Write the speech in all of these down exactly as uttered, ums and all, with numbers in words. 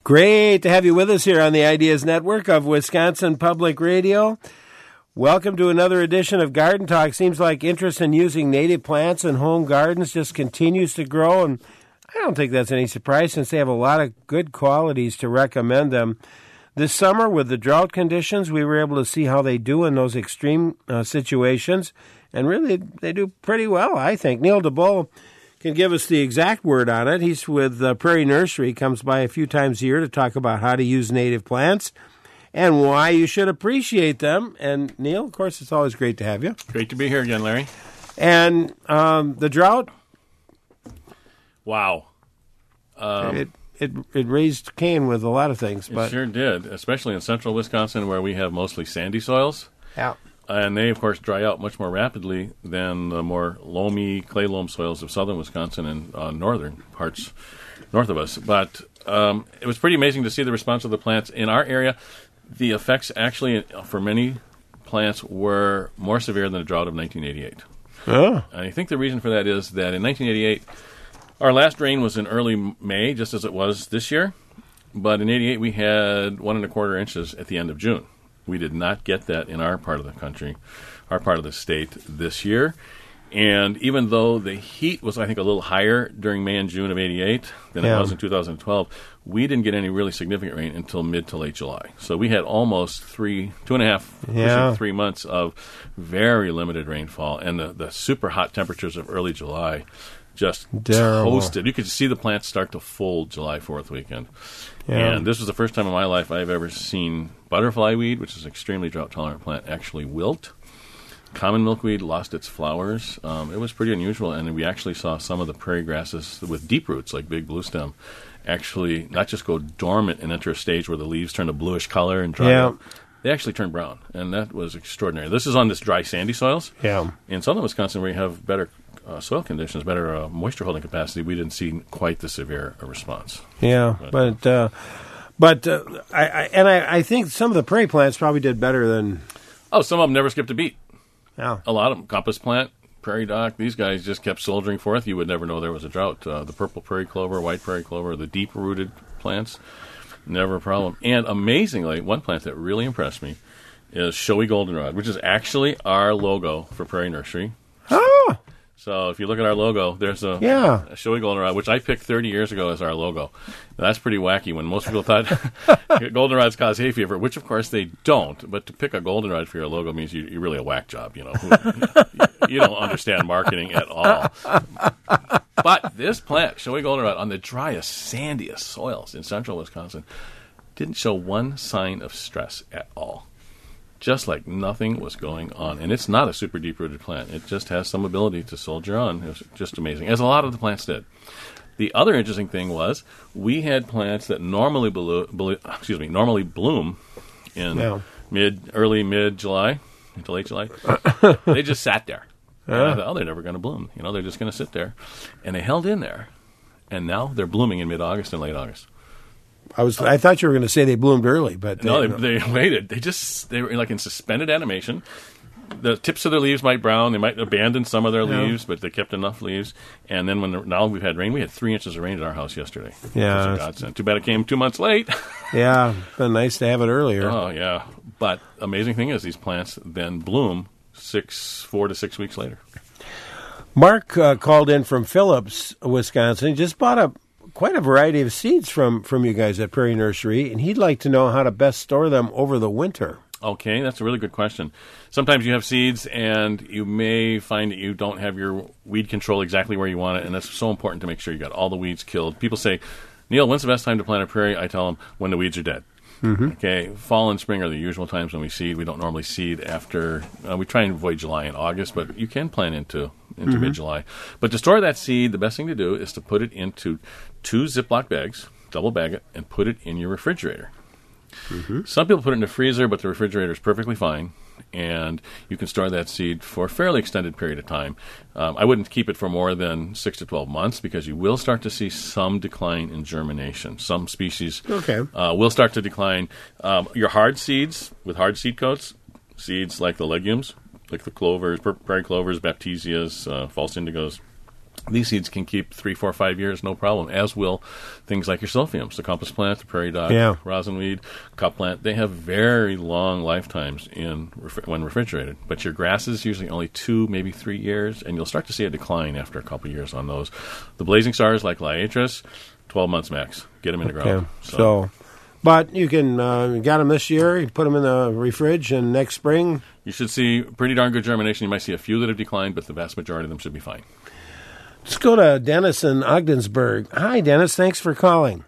Great to have you with us here on the Ideas Network of Wisconsin Public Radio. Welcome to another edition of Garden Talk. Seems like interest in using native plants in home gardens just continues to grow, and I don't think that's any surprise since they have a lot of good qualities to recommend them. This summer, with the drought conditions, we were able to see how they do in those extreme uh, situations, and really they do pretty well, I think. Neil DeBow can give us the exact word on it. He's with uh, Prairie Nursery, comes by a few times a year to talk about how to use native plants and why you should appreciate them. And, Neil, of course, it's always great to have you. Great to be here again, Larry. And um, the drought? Wow. Um, it, it it raised Cain with a lot of things. But it sure did, especially in central Wisconsin where we have mostly sandy soils. Yeah. And they, of course, dry out much more rapidly than the more loamy, clay loam soils of southern Wisconsin and uh, northern parts north of us. But um, it was pretty amazing to see the response of the plants. In our area, the effects actually, for many plants, were more severe than the drought of nineteen eighty-eight. Oh. And I think the reason for that is that in nineteen eighty-eight, our last rain was in early May, just as it was this year. But in eighty-eight, we had one and a quarter inches at the end of June. We did not get that in our part of the country, our part of the state this year. And even though the heat was, I think, a little higher during May and June of eighty-eight than yeah. it was in two thousand twelve, we didn't get any really significant rain until mid to late July. So we had almost three, two and a half, yeah. three months of very limited rainfall. And the, the super hot temperatures of early July just Terrible. toasted. You could see the plants start to fold July fourth weekend. Yeah. And this was the first time in my life I've ever seen butterfly weed, which is an extremely drought-tolerant plant, actually wilt. Common milkweed lost its flowers. Um, it was pretty unusual, and we actually saw some of the prairie grasses with deep roots, like big bluestem, actually not just go dormant and enter a stage where the leaves turn a bluish color and dry yeah. up. They actually turned brown, and that was extraordinary. This is on this dry, sandy soils. Yeah. In southern Wisconsin, where you have better uh, soil conditions, better uh, moisture-holding capacity, we didn't see quite the severe a response. Yeah, but... but uh, But uh, I, I and I, I think some of the prairie plants probably did better than. Oh, some of them never skipped a beat. Yeah, a lot of them. Compass plant, prairie dock. These guys just kept soldiering forth. You would never know there was a drought. Uh, the purple prairie clover, white prairie clover, the deep-rooted plants, never a problem. And amazingly, one plant that really impressed me is showy goldenrod, which is actually our logo for Prairie Nursery. Oh. So if you look at our logo, there's a, yeah. a showy goldenrod, which I picked thirty years ago as our logo. Now, that's pretty wacky when most people thought goldenrods cause hay fever, which, of course, they don't. But to pick a goldenrod for your logo means you, you're really a whack job. You know, you don't understand marketing at all. But this plant, showy goldenrod, on the driest, sandiest soils in central Wisconsin, didn't show one sign of stress at all. Just like nothing was going on. And it's not a super deep-rooted plant. It just has some ability to soldier on. It was just amazing, as a lot of the plants did. The other interesting thing was we had plants that normally blo- blo- excuse me, normally bloom in yeah. mid, early mid-July into late July. They just sat there. And I thought, oh, they're never going to bloom. You know, they're just going to sit there. And they held in there. And now they're blooming in mid-August and late August. I was. I thought you were going to say they bloomed early, but no, they, they waited. They just they were like in suspended animation. The tips of their leaves might brown. They might abandon some of their yeah. leaves, but they kept enough leaves. And then when the, now we've had rain, we had three inches of rain at our house yesterday. Yeah, it was a godsend. Too bad it came two months late. Yeah, been nice to have it earlier. Oh yeah, but amazing thing is these plants then bloom six, four to six weeks later. Mark uh, called in from Phillips, Wisconsin. He just bought a. Quite a variety of seeds from, from you guys at Prairie Nursery, and he'd like to know how to best store them over the winter. Okay, that's a really good question. Sometimes you have seeds, and you may find that you don't have your weed control exactly where you want it, and it's so important to make sure you got all the weeds killed. People say, Neil, when's the best time to plant a prairie? I tell them, when the weeds are dead. Mm-hmm. Okay, fall and spring are the usual times when we seed. We don't normally seed after, uh, we try and avoid July and August, but you can plant into into mm-hmm. mid-July. But to store that seed, the best thing to do is to put it into two Ziploc bags, double bag it, and put it in your refrigerator. Mm-hmm. Some people put it in the freezer, but the refrigerator is perfectly fine, and you can store that seed for a fairly extended period of time. Um, I wouldn't keep it for more than six to twelve months because you will start to see some decline in germination. Some species okay. uh, will start to decline. Um, your hard seeds with hard seed coats, seeds like the legumes, like the clovers, prairie clovers, baptisias, uh, false indigos, these seeds can keep three, four, five years, no problem, as will things like your silphiums, the compass plant, the prairie dog, Yeah. rosinweed, cup plant. They have very long lifetimes in refri- when refrigerated. But your grasses, usually only two, maybe three years, and you'll start to see a decline after a couple years on those. The blazing stars, like Liatris, twelve months max. Get them in the Okay. ground. So, but you can uh, you got them this year. You put them in the fridge, and next spring. You should see pretty darn good germination. You might see a few that have declined, but the vast majority of them should be fine. Let's go to Dennis in Ogdensburg. Hi, Dennis. Thanks for calling.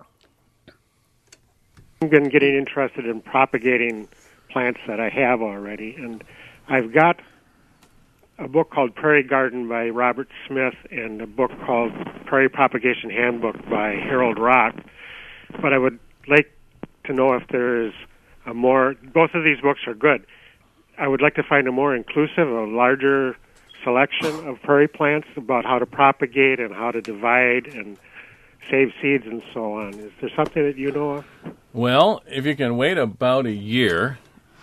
I've been getting interested in propagating plants that I have already, and I've got a book called Prairie Garden by Robert Smith and a book called Prairie Propagation Handbook by Harold Rock. But I would like to know if there's a more, both of these books are good. I would like to find a more inclusive, a larger selection of prairie plants about how to propagate and how to divide and save seeds and so on. Is there something that you know of? Well, if you can wait about a year.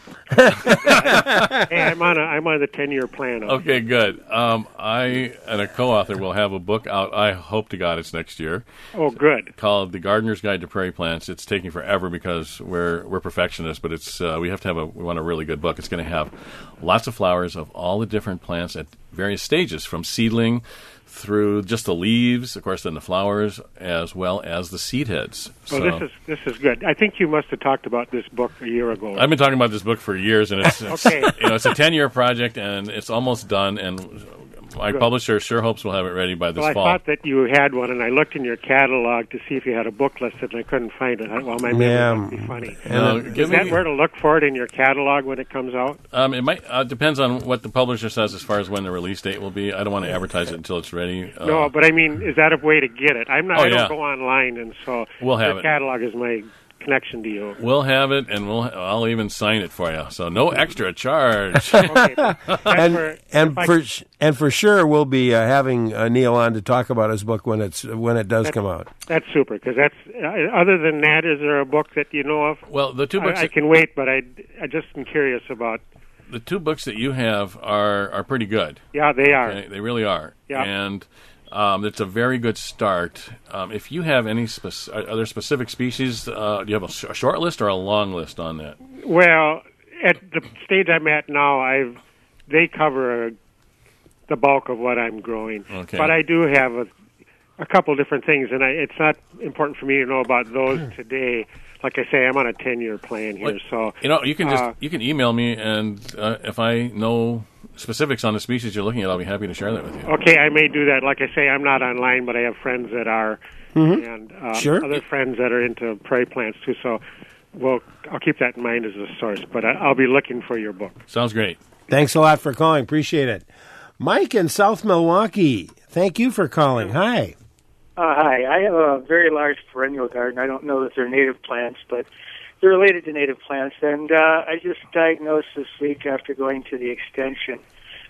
Hey, I'm on a I'm on the ten year plan. Okay, good. Um, I and a co-author will have a book out. I hope to God it's next year. Oh, good. Called The Gardener's Guide to Prairie Plants. It's taking forever because we're we're perfectionists, but it's uh, we have to have a we want a really good book. It's going to have lots of flowers of all the different plants at various stages, from seedling through just the leaves, of course, then the flowers, as well as the seed heads. Well, So, this is this is good. I think you must have talked about this book a year ago. I've been talking about this book for years, and it's, it's Okay. you know it's a ten year project, and it's almost done. And my Good. publisher sure hopes we'll have it ready by this Well, I fall. thought that you had one, and I looked in your catalog to see if you had a book listed, and I couldn't find it. I- Well, my memory Yeah. must be funny. No, Is give that me- where to look for it in your catalog when it comes out? Um, it might uh, depends on what the publisher says as far as when the release date will be. I don't want to advertise it until it's ready. Uh, No, but I mean, is that a way to get it? I'm not. Oh, I don't yeah. go online, and so We'll have your it. catalog is my connection to you. We'll have it, and we'll I'll even sign it for you. So no extra charge. Okay, but that's And where- and if I- for and for sure, we'll be uh, having uh, Neil on to talk about his book when it's when it does come out. that's super, because that's uh, other than that, is there a book that you know of? Well, the two books I, I can wait, but I I just am curious about. the two books that you have are are pretty good. Yeah, they are. Okay? They really are. Yeah. And um, it's a very good start. Um, if you have any spec- are there specific species, uh, do you have a, sh- a short list or a long list on that? Well, at the stage I'm at now, I've they cover uh the bulk of what I'm growing. Okay. But I do have a, a couple different things, and I, it's not important for me to know about those today. Like I say, I'm on a ten-year plan here, Well, so You know, you can just Uh, you can email me, and uh, if I know specifics on the species you're looking at, I'll be happy to share that with you. okay, I may do that. Like I say, I'm not online, but I have friends that are, and uh, Sure. other friends that are into prairie plants too. So, well, I'll keep that in mind as a source. But I, I'll be looking for your book. Sounds great. Thanks a lot for calling. Appreciate it. Mike in South Milwaukee. Thank you for calling. Hi. Uh, hi, I have a very large perennial garden. I don't know that they're native plants, but they're related to native plants. And uh, I just diagnosed this week after going to the extension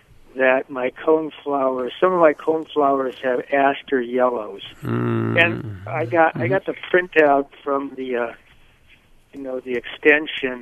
that my cone flowers, some of my cone flowers have aster yellows. Mm. And I got I got the printout from the uh, you know the extension,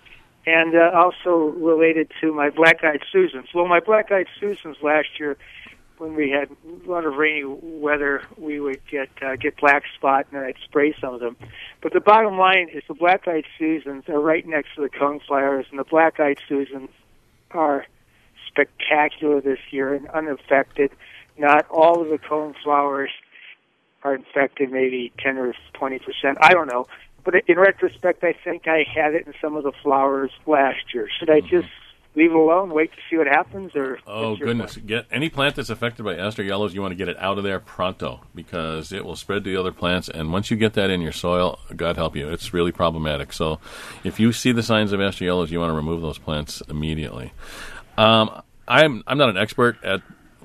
and uh, also related to my black-eyed Susans. Well, my black-eyed Susans last year, when we had a lot of rainy weather, we would get uh, get black spot, and I'd spray some of them. But the bottom line is the black-eyed Susans are right next to the coneflowers, and the black-eyed Susans are spectacular this year and unaffected. Not all of the coneflowers are infected, maybe ten or twenty percent. I don't know. But in retrospect, I think I had it in some of the flowers last year. Should I just leave it alone, wait to see what happens, or Oh what's your goodness! plan? Get any plant that's affected by aster yellows, you want to get it out of there pronto because it will spread to the other plants. And once you get that in your soil, God help you, it's really problematic. So, if you see the signs of aster yellows, you want to remove those plants immediately. Um, I'm I'm not an expert at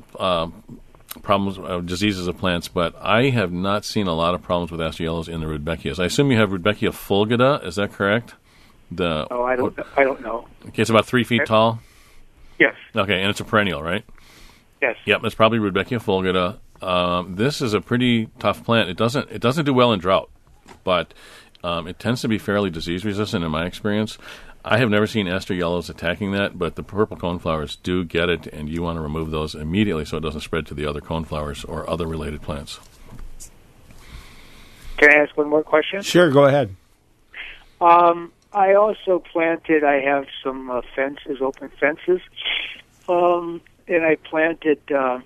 um, problems uh, diseases of plants, but I have not seen a lot of problems with aster yellows in the Rudbeckias. I assume you have Rudbeckia fulgida. Is that correct? The Oh, I don't. I don't know. Okay, it's about three feet tall. Yes. Okay, and it's a perennial, right? Yes. Yep, that's probably Rudbeckia fulgida. Um, this is a pretty tough plant. It doesn't it doesn't do well in drought, but Um, it tends to be fairly disease resistant in my experience. I have never seen aster yellows attacking that, but the purple coneflowers do get it, and you want to remove those immediately so it doesn't spread to the other coneflowers or other related plants. Can I ask one more question? Sure, go ahead. Um, I also planted, I have some uh, fences, open fences, um, and I planted uh,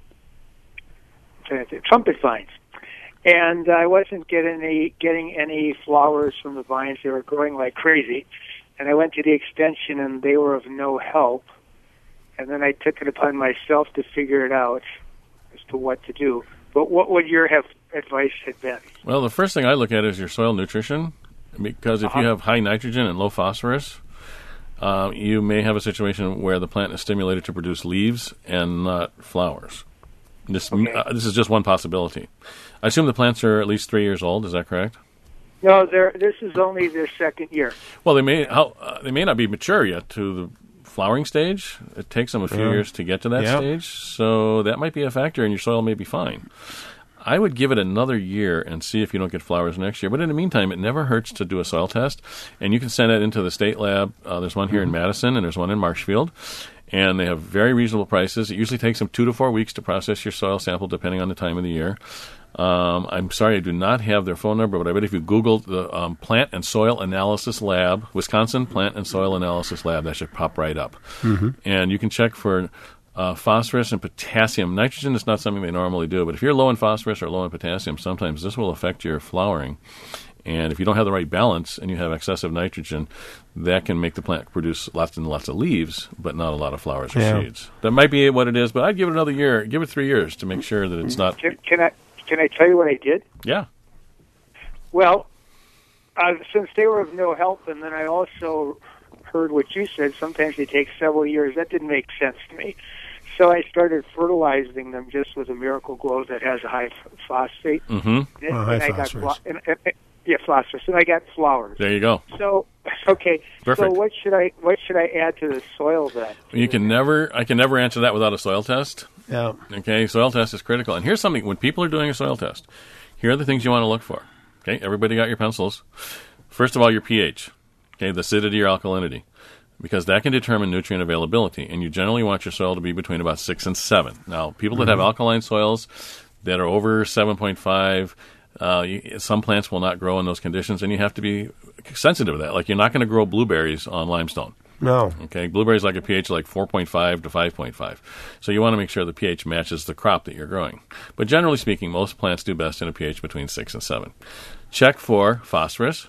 trumpet vines. And I wasn't getting any, getting any flowers from the vines. They were growing like crazy. And I went to the extension, and they were of no help. And then I took it upon myself to figure it out as to what to do. But what would your have advice have been? Well, the first thing I look at is your soil nutrition, because if uh-huh. you have high nitrogen and low phosphorus, uh, you may have a situation where the plant is stimulated to produce leaves and not flowers. This okay. uh, this is just one possibility. I assume the plants are at least three years old. Is that correct? No, they're, this is only their second year. Well, they may how, uh, they may not be mature yet to the flowering stage. It takes them a few yeah. years to get to that yep. stage, so that might be a factor, and your soil may be fine. I would give it another year and see if you don't get flowers next year. But in the meantime, it never hurts to do a soil test, and you can send that into the state lab. Uh, there's one here mm-hmm. in Madison, and there's one in Marshfield. And they have very reasonable prices. It usually takes them two to four weeks to process your soil sample, depending on the time of the year. Um, I'm sorry, I do not have their phone number, but I bet if you Google the um, Plant and Soil Analysis Lab, Wisconsin Plant and Soil Analysis Lab, that should pop right up. Mm-hmm. And you can check for uh, phosphorus and potassium. Nitrogen is not something they normally do, but if you're low in phosphorus or low in potassium, sometimes this will affect your flowering. And if you don't have the right balance and you have excessive nitrogen, that can make the plant produce lots and lots of leaves, but not a lot of flowers or yeah. seeds. That might be what it is, but I'd give it another year. Give it three years to make sure that it's not... Can, can I can I tell you what I did? Yeah. Well, uh, since they were of no help, and then I also heard what you said, sometimes they take several years. That didn't make sense to me. So I started fertilizing them just with a Miracle Grow that has a high phosphate. Mm-hmm. And, oh, and high I phosphorus. got and, and, and, yeah, phosphorus, and I got flowers. There you go. So, okay. Perfect. So what should I what should I add to the soil then? You can never. I can never answer that without a soil test. Yeah. Okay. Soil test is critical. And here's something: when people are doing a soil test, here are the things you want to look for. Okay. Everybody got your pencils. First of all, your pH. Okay, the acidity or alkalinity, because that can determine nutrient availability. And you generally want your soil to be between about six and seven. Now, people that mm-hmm. have alkaline soils that are over seven point five. Uh, you, some plants will not grow in those conditions, and you have to be sensitive to that. Like, you're not going to grow blueberries on limestone. No. Okay, blueberries like a pH like four point five to five point five. So you want to make sure the pH matches the crop that you're growing. But generally speaking, most plants do best in a pH between six and seven. Check for phosphorus,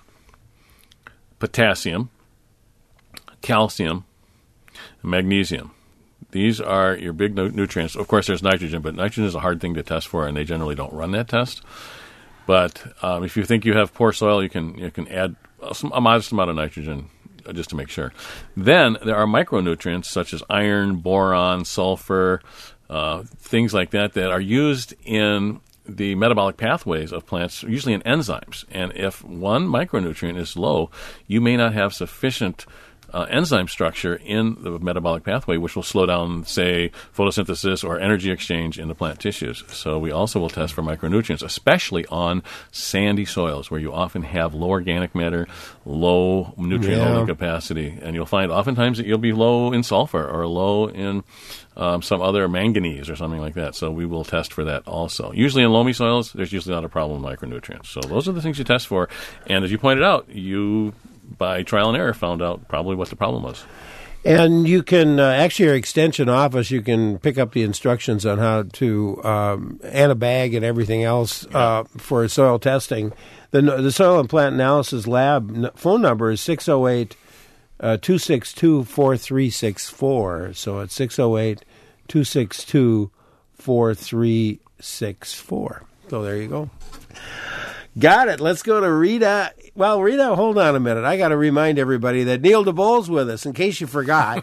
potassium, calcium, magnesium. These are your big nu- nutrients. Of course, there's nitrogen, but nitrogen is a hard thing to test for, and they generally don't run that test. But um, if you think you have poor soil, you can you can add some, a modest amount of nitrogen uh, just to make sure. Then there are micronutrients such as iron, boron, sulfur, uh, things like that that are used in the metabolic pathways of plants, usually in enzymes. And if one micronutrient is low, you may not have sufficient Uh, enzyme structure in the metabolic pathway, which will slow down, say, photosynthesis or energy exchange in the plant tissues. So we also will test for micronutrients, especially on sandy soils where you often have low organic matter, low nutrient holding yeah. capacity. And you'll find oftentimes that you'll be low in sulfur or low in um, some other manganese or something like that. So we will test for that also. Usually in loamy soils, there's usually not a problem with micronutrients. So those are the things you test for. And as you pointed out, you by trial and error, found out probably what the problem was. And you can, uh, actually, your extension office, you can pick up the instructions on how to, um, and a bag and everything else uh, for soil testing. The the Soil and Plant Analysis Lab phone number is six oh eight, two six two, four three six four. So it's six oh eight, two six two, four three six four. So there you go. Got it. Let's go to Rita. Well, Rita, hold on a minute. I got to remind everybody that Neil DeBole's with us, in case you forgot.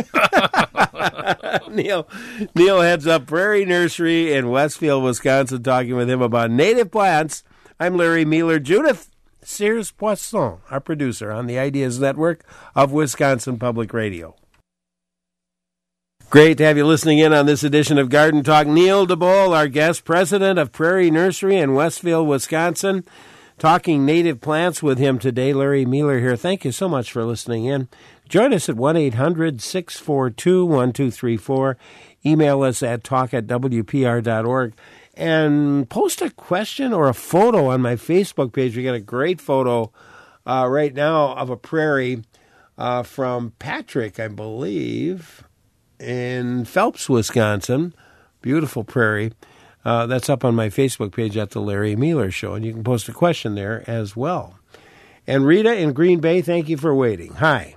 Neil Neil heads up Prairie Nursery in Westfield, Wisconsin, talking with him about native plants. I'm Larry Mueller. Judith Sears-Poisson, our producer on the Ideas Network of Wisconsin Public Radio. Great to have you listening in on this edition of Garden Talk. Neil DeBole, our guest, president of Prairie Nursery in Westfield, Wisconsin, talking native plants with him today. Larry Mueller here. Thank you so much for listening in. Join us at one eight hundred six four two one two three four. Email us at talk at w p r dot org. And post a question or a photo on my Facebook page. We got a great photo uh, right now of a prairie uh, from Patrick, I believe, in Phelps, Wisconsin. Beautiful prairie. Uh, that's up on my Facebook page at the Larry Mueller Show, and you can post a question there as well. And Rita in Green Bay, thank you for waiting. Hi.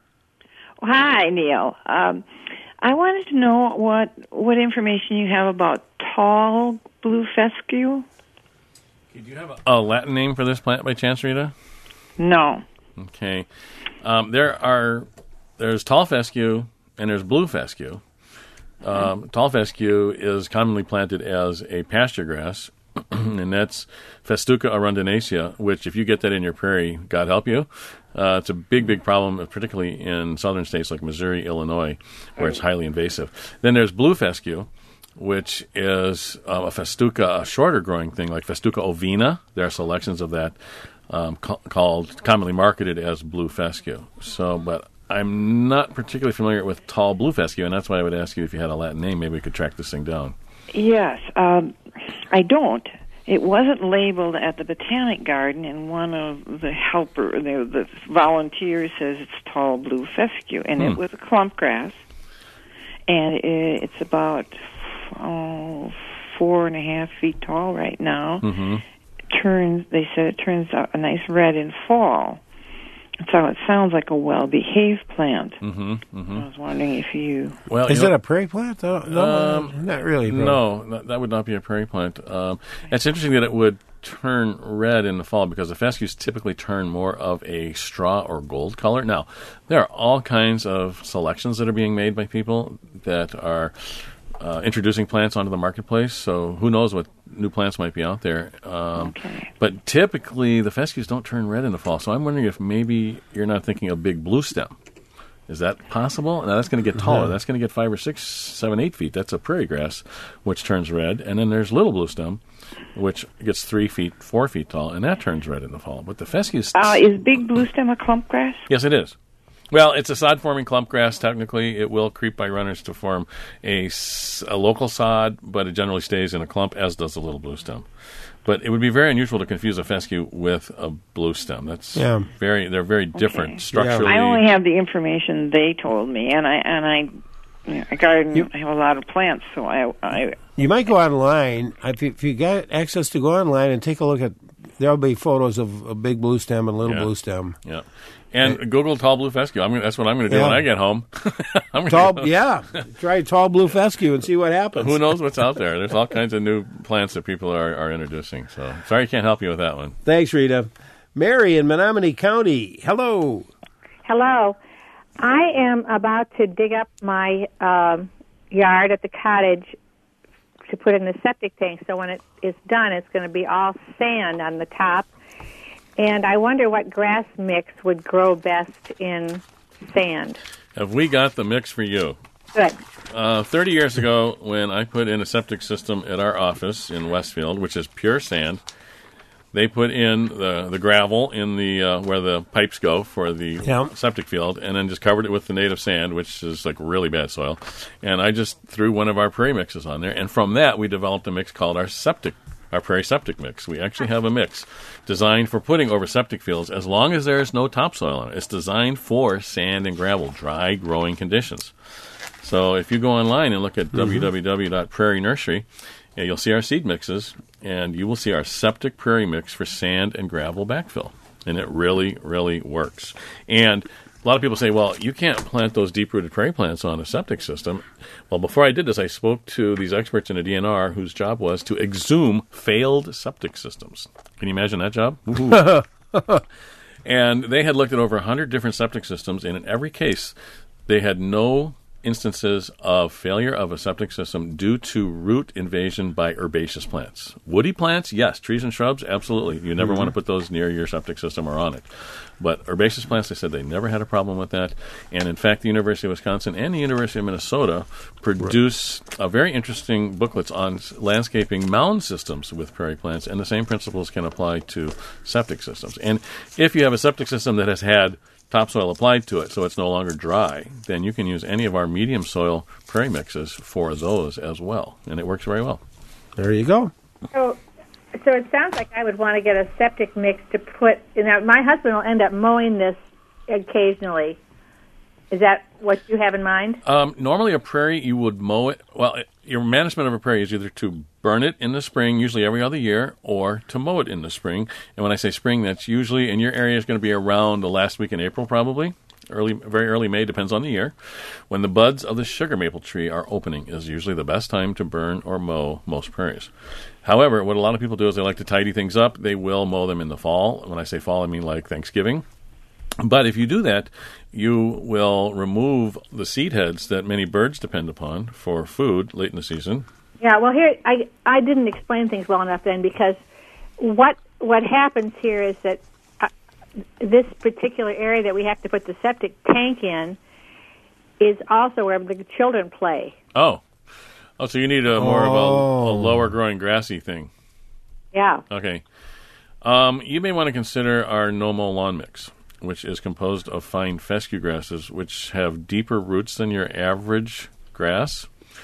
Hi, Neil. Um, I wanted to know what what information you have about tall blue fescue. Do you have a, a Latin name for this plant by chance, Rita? No. Okay. Um, there are there's tall fescue and there's blue fescue. Um, tall fescue is commonly planted as a pasture grass, and that's Festuca arundinacea, which if you get that in your prairie, God help you. Uh, it's a big, big problem, particularly in southern states like Missouri, Illinois, where it's highly invasive. Then there's blue fescue, which is uh, a Festuca, a shorter growing thing like Festuca ovina. There are selections of that um, ca- called, commonly marketed as blue fescue. So, but I'm not particularly familiar with tall blue fescue, and that's why I would ask you if you had a Latin name. Maybe we could track this thing down. Yes, um, I don't. It wasn't labeled at the Botanic Garden, and one of the helper, the, the volunteers says it's tall blue fescue, and hmm. it was a clump grass, and it, it's about oh, four and a half feet tall right now. Mm-hmm. It turns, they said it turns out a nice red in fall. So it sounds like a well-behaved plant. Mm-hmm, mm-hmm. I was wondering if you... Well, Is you know, that a prairie plant? No, no um, not really. Bro. No, that, that would not be a prairie plant. Um, it's interesting that it would turn red in the fall because the fescues typically turn more of a straw or gold color. Now, there are all kinds of selections that are being made by people that are uh, introducing plants onto the marketplace, so who knows what new plants might be out there. Um, okay. But typically, the fescues don't turn red in the fall, so I'm wondering if maybe you're not thinking of big blue stem. Is that possible? Now, that's going to get taller. Mm-hmm. That's going to get five or six, seven, eight feet. That's a prairie grass, which turns red. And then there's little blue stem, which gets three feet, four feet tall, and that turns red in the fall. But the fescues... Uh, is big blue stem a clump grass? Yes, it is. Well, it's a sod-forming clump grass. Technically, it will creep by runners to form a, a local sod, but it generally stays in a clump, as does the little blue stem. But it would be very unusual to confuse a fescue with a blue stem. That's yeah. very. They're very different okay. structurally. I only have the information they told me, and I and I, you know, I garden. You, I have a lot of plants, so I. I you might go online if you, if you got access to go online and take a look at. There'll be photos of a big blue stem and little yeah. blue stem. Yeah. And right. Google tall blue fescue. I'm gonna, that's what I'm going to do yeah. when I get home. I'm tall, go. yeah. Try tall blue fescue and see what happens. Who knows what's out there? There's all kinds of new plants that people are, are introducing. So sorry I can't help you with that one. Thanks, Rita. Mary in Menominee County. Hello. Hello. I am about to dig up my um, yard at the cottage to put in the septic tank. So when it is done, it's going to be all sand on the top. And I wonder what grass mix would grow best in sand. Have we got the mix for you? Good. Uh, thirty years ago, when I put in a septic system at our office in Westfield, which is pure sand, they put in the, the gravel in the uh, where the pipes go for the yeah. septic field, and then just covered it with the native sand, which is like really bad soil. And I just threw one of our prairie mixes on there, and from that we developed a mix called our septic Our prairie septic mix. We actually have a mix designed for putting over septic fields as long as there is no topsoil on it. It's designed for sand and gravel, dry growing conditions. So if you go online and look at mm-hmm. w w w dot prairie nursery, yeah, you'll see our seed mixes, and you will see our septic prairie mix for sand and gravel backfill. And it really, really works. And a lot of people say, well, you can't plant those deep-rooted prairie plants on a septic system. Well, before I did this, I spoke to these experts in a D N R whose job was to exhume failed septic systems. Can you imagine that job? And they had looked at over one hundred different septic systems, and in every case, they had no instances of failure of a septic system due to root invasion by herbaceous plants. Woody plants, yes. Trees and shrubs, absolutely. You never mm-hmm. want to put those near your septic system or on it. But herbaceous plants, they said they never had a problem with that. And in fact, the University of Wisconsin and the University of Minnesota produce right. uh, very interesting booklets on landscaping mound systems with prairie plants, and the same principles can apply to septic systems. And if you have a septic system that has had topsoil applied to it so it's no longer dry, then you can use any of our medium soil prairie mixes for those as well, and it works very well. There you go. So, so it sounds like I would want to get a septic mix to put. You know, my husband will end up mowing this occasionally. Is that what you have in mind? Um, normally, a prairie you would mow it. Well, it, your management of a prairie is either to burn it in the spring, usually every other year, or to mow it in the spring. And when I say spring, that's usually in your area is going to be around the last week in April, probably. Early, very early May, depends on the year. When the buds of the sugar maple tree are opening is usually the best time to burn or mow most prairies. However, what a lot of people do is they like to tidy things up. They will mow them in the fall. When I say fall, I mean like Thanksgiving. But if you do that, you will remove the seed heads that many birds depend upon for food late in the season. Yeah, well, here I I didn't explain things well enough then, because what what happens here is that uh, this particular area that we have to put the septic tank in is also where the children play. Oh, oh, so you need a more oh. of a, a lower growing grassy thing. Yeah. Okay. Um, you may want to consider our no-mow lawn mix, which is composed of fine fescue grasses, which have deeper roots than your average grass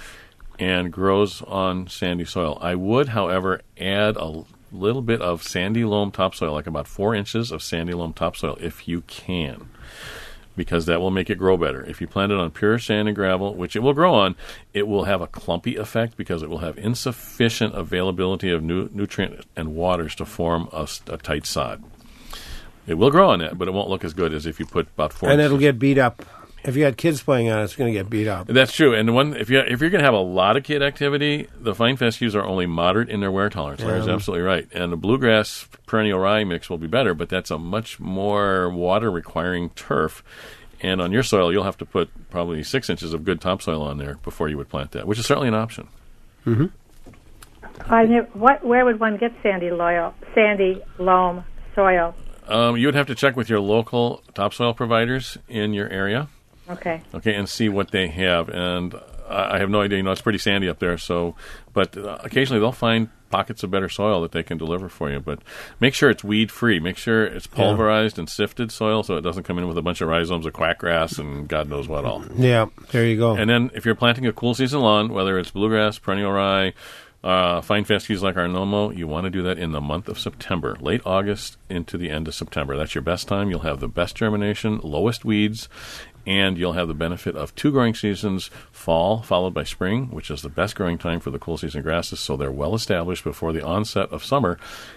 and grows on sandy soil. I would, however, add a little bit of sandy loam topsoil, like about four inches of sandy loam topsoil, if you can, because that will make it grow better. If you plant it on pure sand and gravel, which it will grow on, it will have a clumpy effect because it will have insufficient availability of nu- nutrient and waters to form a, a tight sod. It will grow on that, but it won't look as good as if you put about four. And inches. it'll get beat up. If you had kids playing on it, it's going to get beat up. That's true. And the one, if you if you're going to have a lot of kid activity, the fine fescues are only moderate in their wear tolerance. Yeah. Larry's absolutely right. And the bluegrass perennial rye mix will be better, but that's a much more water requiring turf. And on your soil, you'll have to put probably six inches of good topsoil on there before you would plant that, which is certainly an option. Mm-hmm. I never, what? Where would one get sandy loam, sandy loam soil? Um, you would have to check with your local topsoil providers in your area. Okay. Okay, and see what they have. And I have no idea. You know, it's pretty sandy up there. So, but uh, occasionally they'll find pockets of better soil that they can deliver for you. But make sure it's weed-free. Make sure it's pulverized yeah. and sifted soil so it doesn't come in with a bunch of rhizomes of quackgrass and God knows what all. Yeah, there you go. And then if you're planting a cool season lawn, whether it's bluegrass, perennial rye, Uh, fine fescues like our no-mow, you want to do that in the month of September, late August into the end of September. That's your best time. You'll have the best germination, lowest weeds, and you'll have the benefit of two growing seasons, fall followed by spring, which is the best growing time for the cool season grasses, so they're well established before the onset of summer.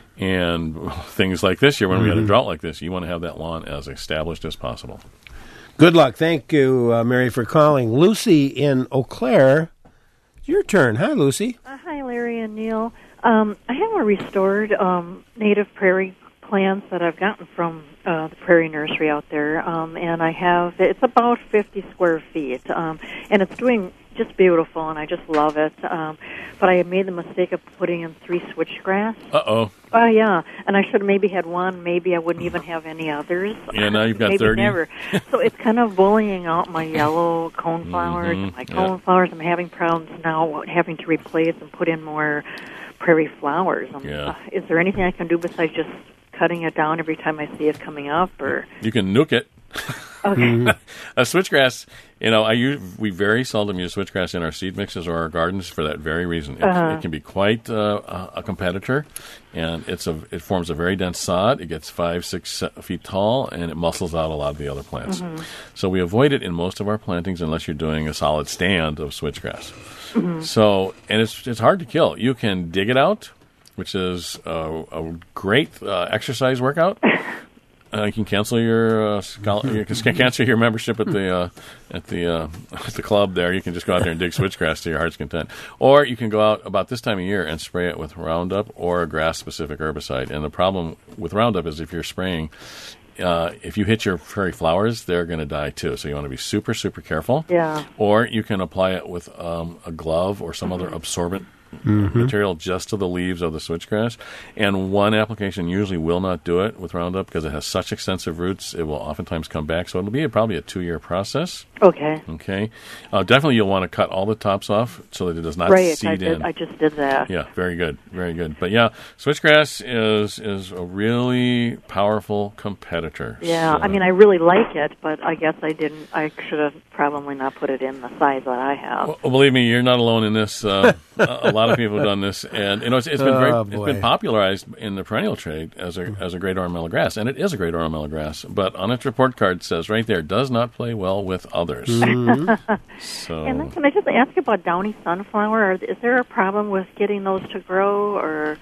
And things like this year, when mm-hmm. we had a drought like this, you want to have that lawn as established as possible. Good luck. Thank you, uh, Mary, for calling. Lucy in Eau Claire. Your turn. Hi, Lucy. Uh, hi, Larry and Neil. Um, I have a restored um, native prairie plants that I've gotten from uh, the Prairie Nursery out there, um, and I have, it's about fifty square feet, um, and it's doing just beautiful, and I just love it. Um, but I made the mistake of putting in three switchgrass. Uh-oh. Oh, uh, yeah, and I should have maybe had one. Maybe I wouldn't even have any others. Yeah, now you've got maybe thirty. Never. So it's kind of bullying out my yellow coneflowers. Mm-hmm. My coneflowers, yeah. I'm having problems now having to replace and put in more prairie flowers. Um, yeah. uh, is there anything I can do besides just cutting it down every time I see it coming up? Or you can nuke it. Okay. A switchgrass, you know, I use, we very seldom use switchgrass in our seed mixes or our gardens for that very reason. It, uh-huh. it can be quite uh, a competitor, and it's a it forms a very dense sod. It gets five, six feet tall, and it muscles out a lot of the other plants. Mm-hmm. So we avoid it in most of our plantings unless you're doing a solid stand of switchgrass. Mm-hmm. So, and it's it's hard to kill. You can dig it out, which is a, a great uh, exercise workout. Uh, you can cancel your uh, scholar- you can cancel your membership at the uh, at the uh, at the club there. You can just go out there and dig switchgrass to your heart's content, or you can go out about this time of year and spray it with Roundup or a grass-specific herbicide. And the problem with Roundup is if you're spraying uh, if you hit your prairie flowers, they're going to die too. So you want to be super, super careful. Yeah. Or you can apply it with um, a glove or some other absorbent mm-hmm. material just to the leaves of the switchgrass. And one application usually will not do it with Roundup because it has such extensive roots. It will oftentimes come back. So it'll be a, probably a two-year process. Okay. Okay. Uh, definitely you'll want to cut all the tops off so that it does not right, seed I did, in. I just did that. Yeah, very good. Very good. But yeah, switchgrass is is a really powerful competitor. Yeah, so. I mean, I really like it, but I guess I didn't, I should have probably not put it in the size that I have. Well, believe me, you're not alone in this. Uh, a lot of people have done this, and you know it's, it's been Oh, very, it's been popularized in the perennial trade as a as a great ornamental grass, and it is a great ornamental grass. But on its report card says right there, does not play well with others. Mm-hmm. So, And then can I just ask about downy sunflower? Is there a problem with getting those to grow, or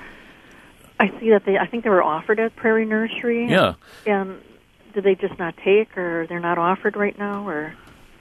I see that they, I think they were offered at Prairie Nursery. yeah. And did they just not take, or they're not offered right now, or?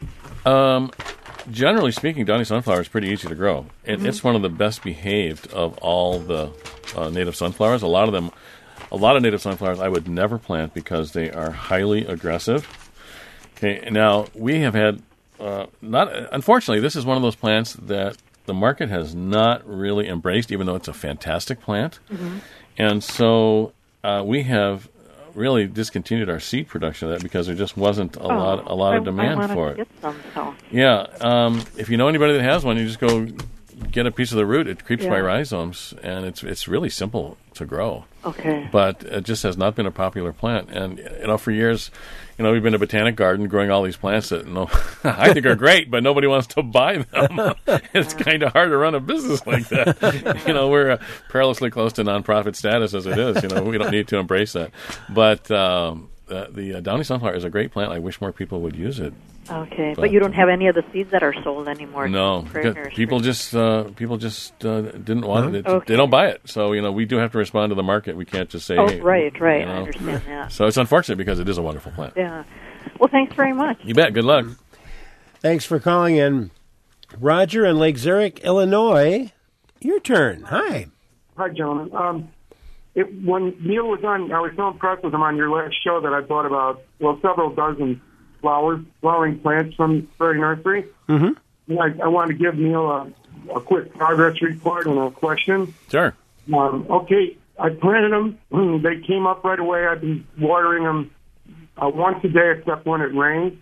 Um, generally speaking, downy sunflower is pretty easy to grow, and Mm-hmm. it's one of the best behaved of all the uh, native sunflowers. A lot of them, a lot of native sunflowers, I would never plant because they are highly aggressive. Okay, now we have had uh, not. Unfortunately, this is one of those plants that the market has not really embraced, even though it's a fantastic plant, Mm-hmm. and so uh, we have really discontinued our seed production of that because there just wasn't a Oh, lot a lot of I- demand I wanted for to it. Get some, so. Yeah, um, if you know anybody that has one, you just go get a piece of the root. It creeps Yeah. by rhizomes, and it's it's really simple to grow. Okay. But it just has not been a popular plant. And you know, for years, you know, we've been a botanic garden growing all these plants that no, I think are great, but nobody wants to buy them. It's kind of hard to run a business like that. You know, we're uh, perilously close to nonprofit status as it is. You know, we don't need to embrace that. But um, the, the uh, downy sunflower is a great plant. I wish more people would use it. Okay, but, But, you don't have any of the seeds that are sold anymore. No, to Prairie because Nursery. people just uh, people just uh, didn't want it. Okay. They don't buy it, so you know we do have to respond to the market. We can't just say, Oh, hey, right, right. you know. I understand that. So it's unfortunate because it is a wonderful plant. Yeah. Well, thanks very much. You bet. Good luck. Thanks for calling in. Roger in Lake Zurich, Illinois. Your turn. Hi. Hi, gentlemen. Um, it, when Neil was on, I was so impressed with him on your last show that I bought about, well, several dozen flowers, flowering plants from Prairie Nursery. Mm-hmm. And I, I want to give Neil a, a quick progress report and a question. Sure. Um, okay, I planted them. They came up right away. I've been watering them uh, once a day except when it rains.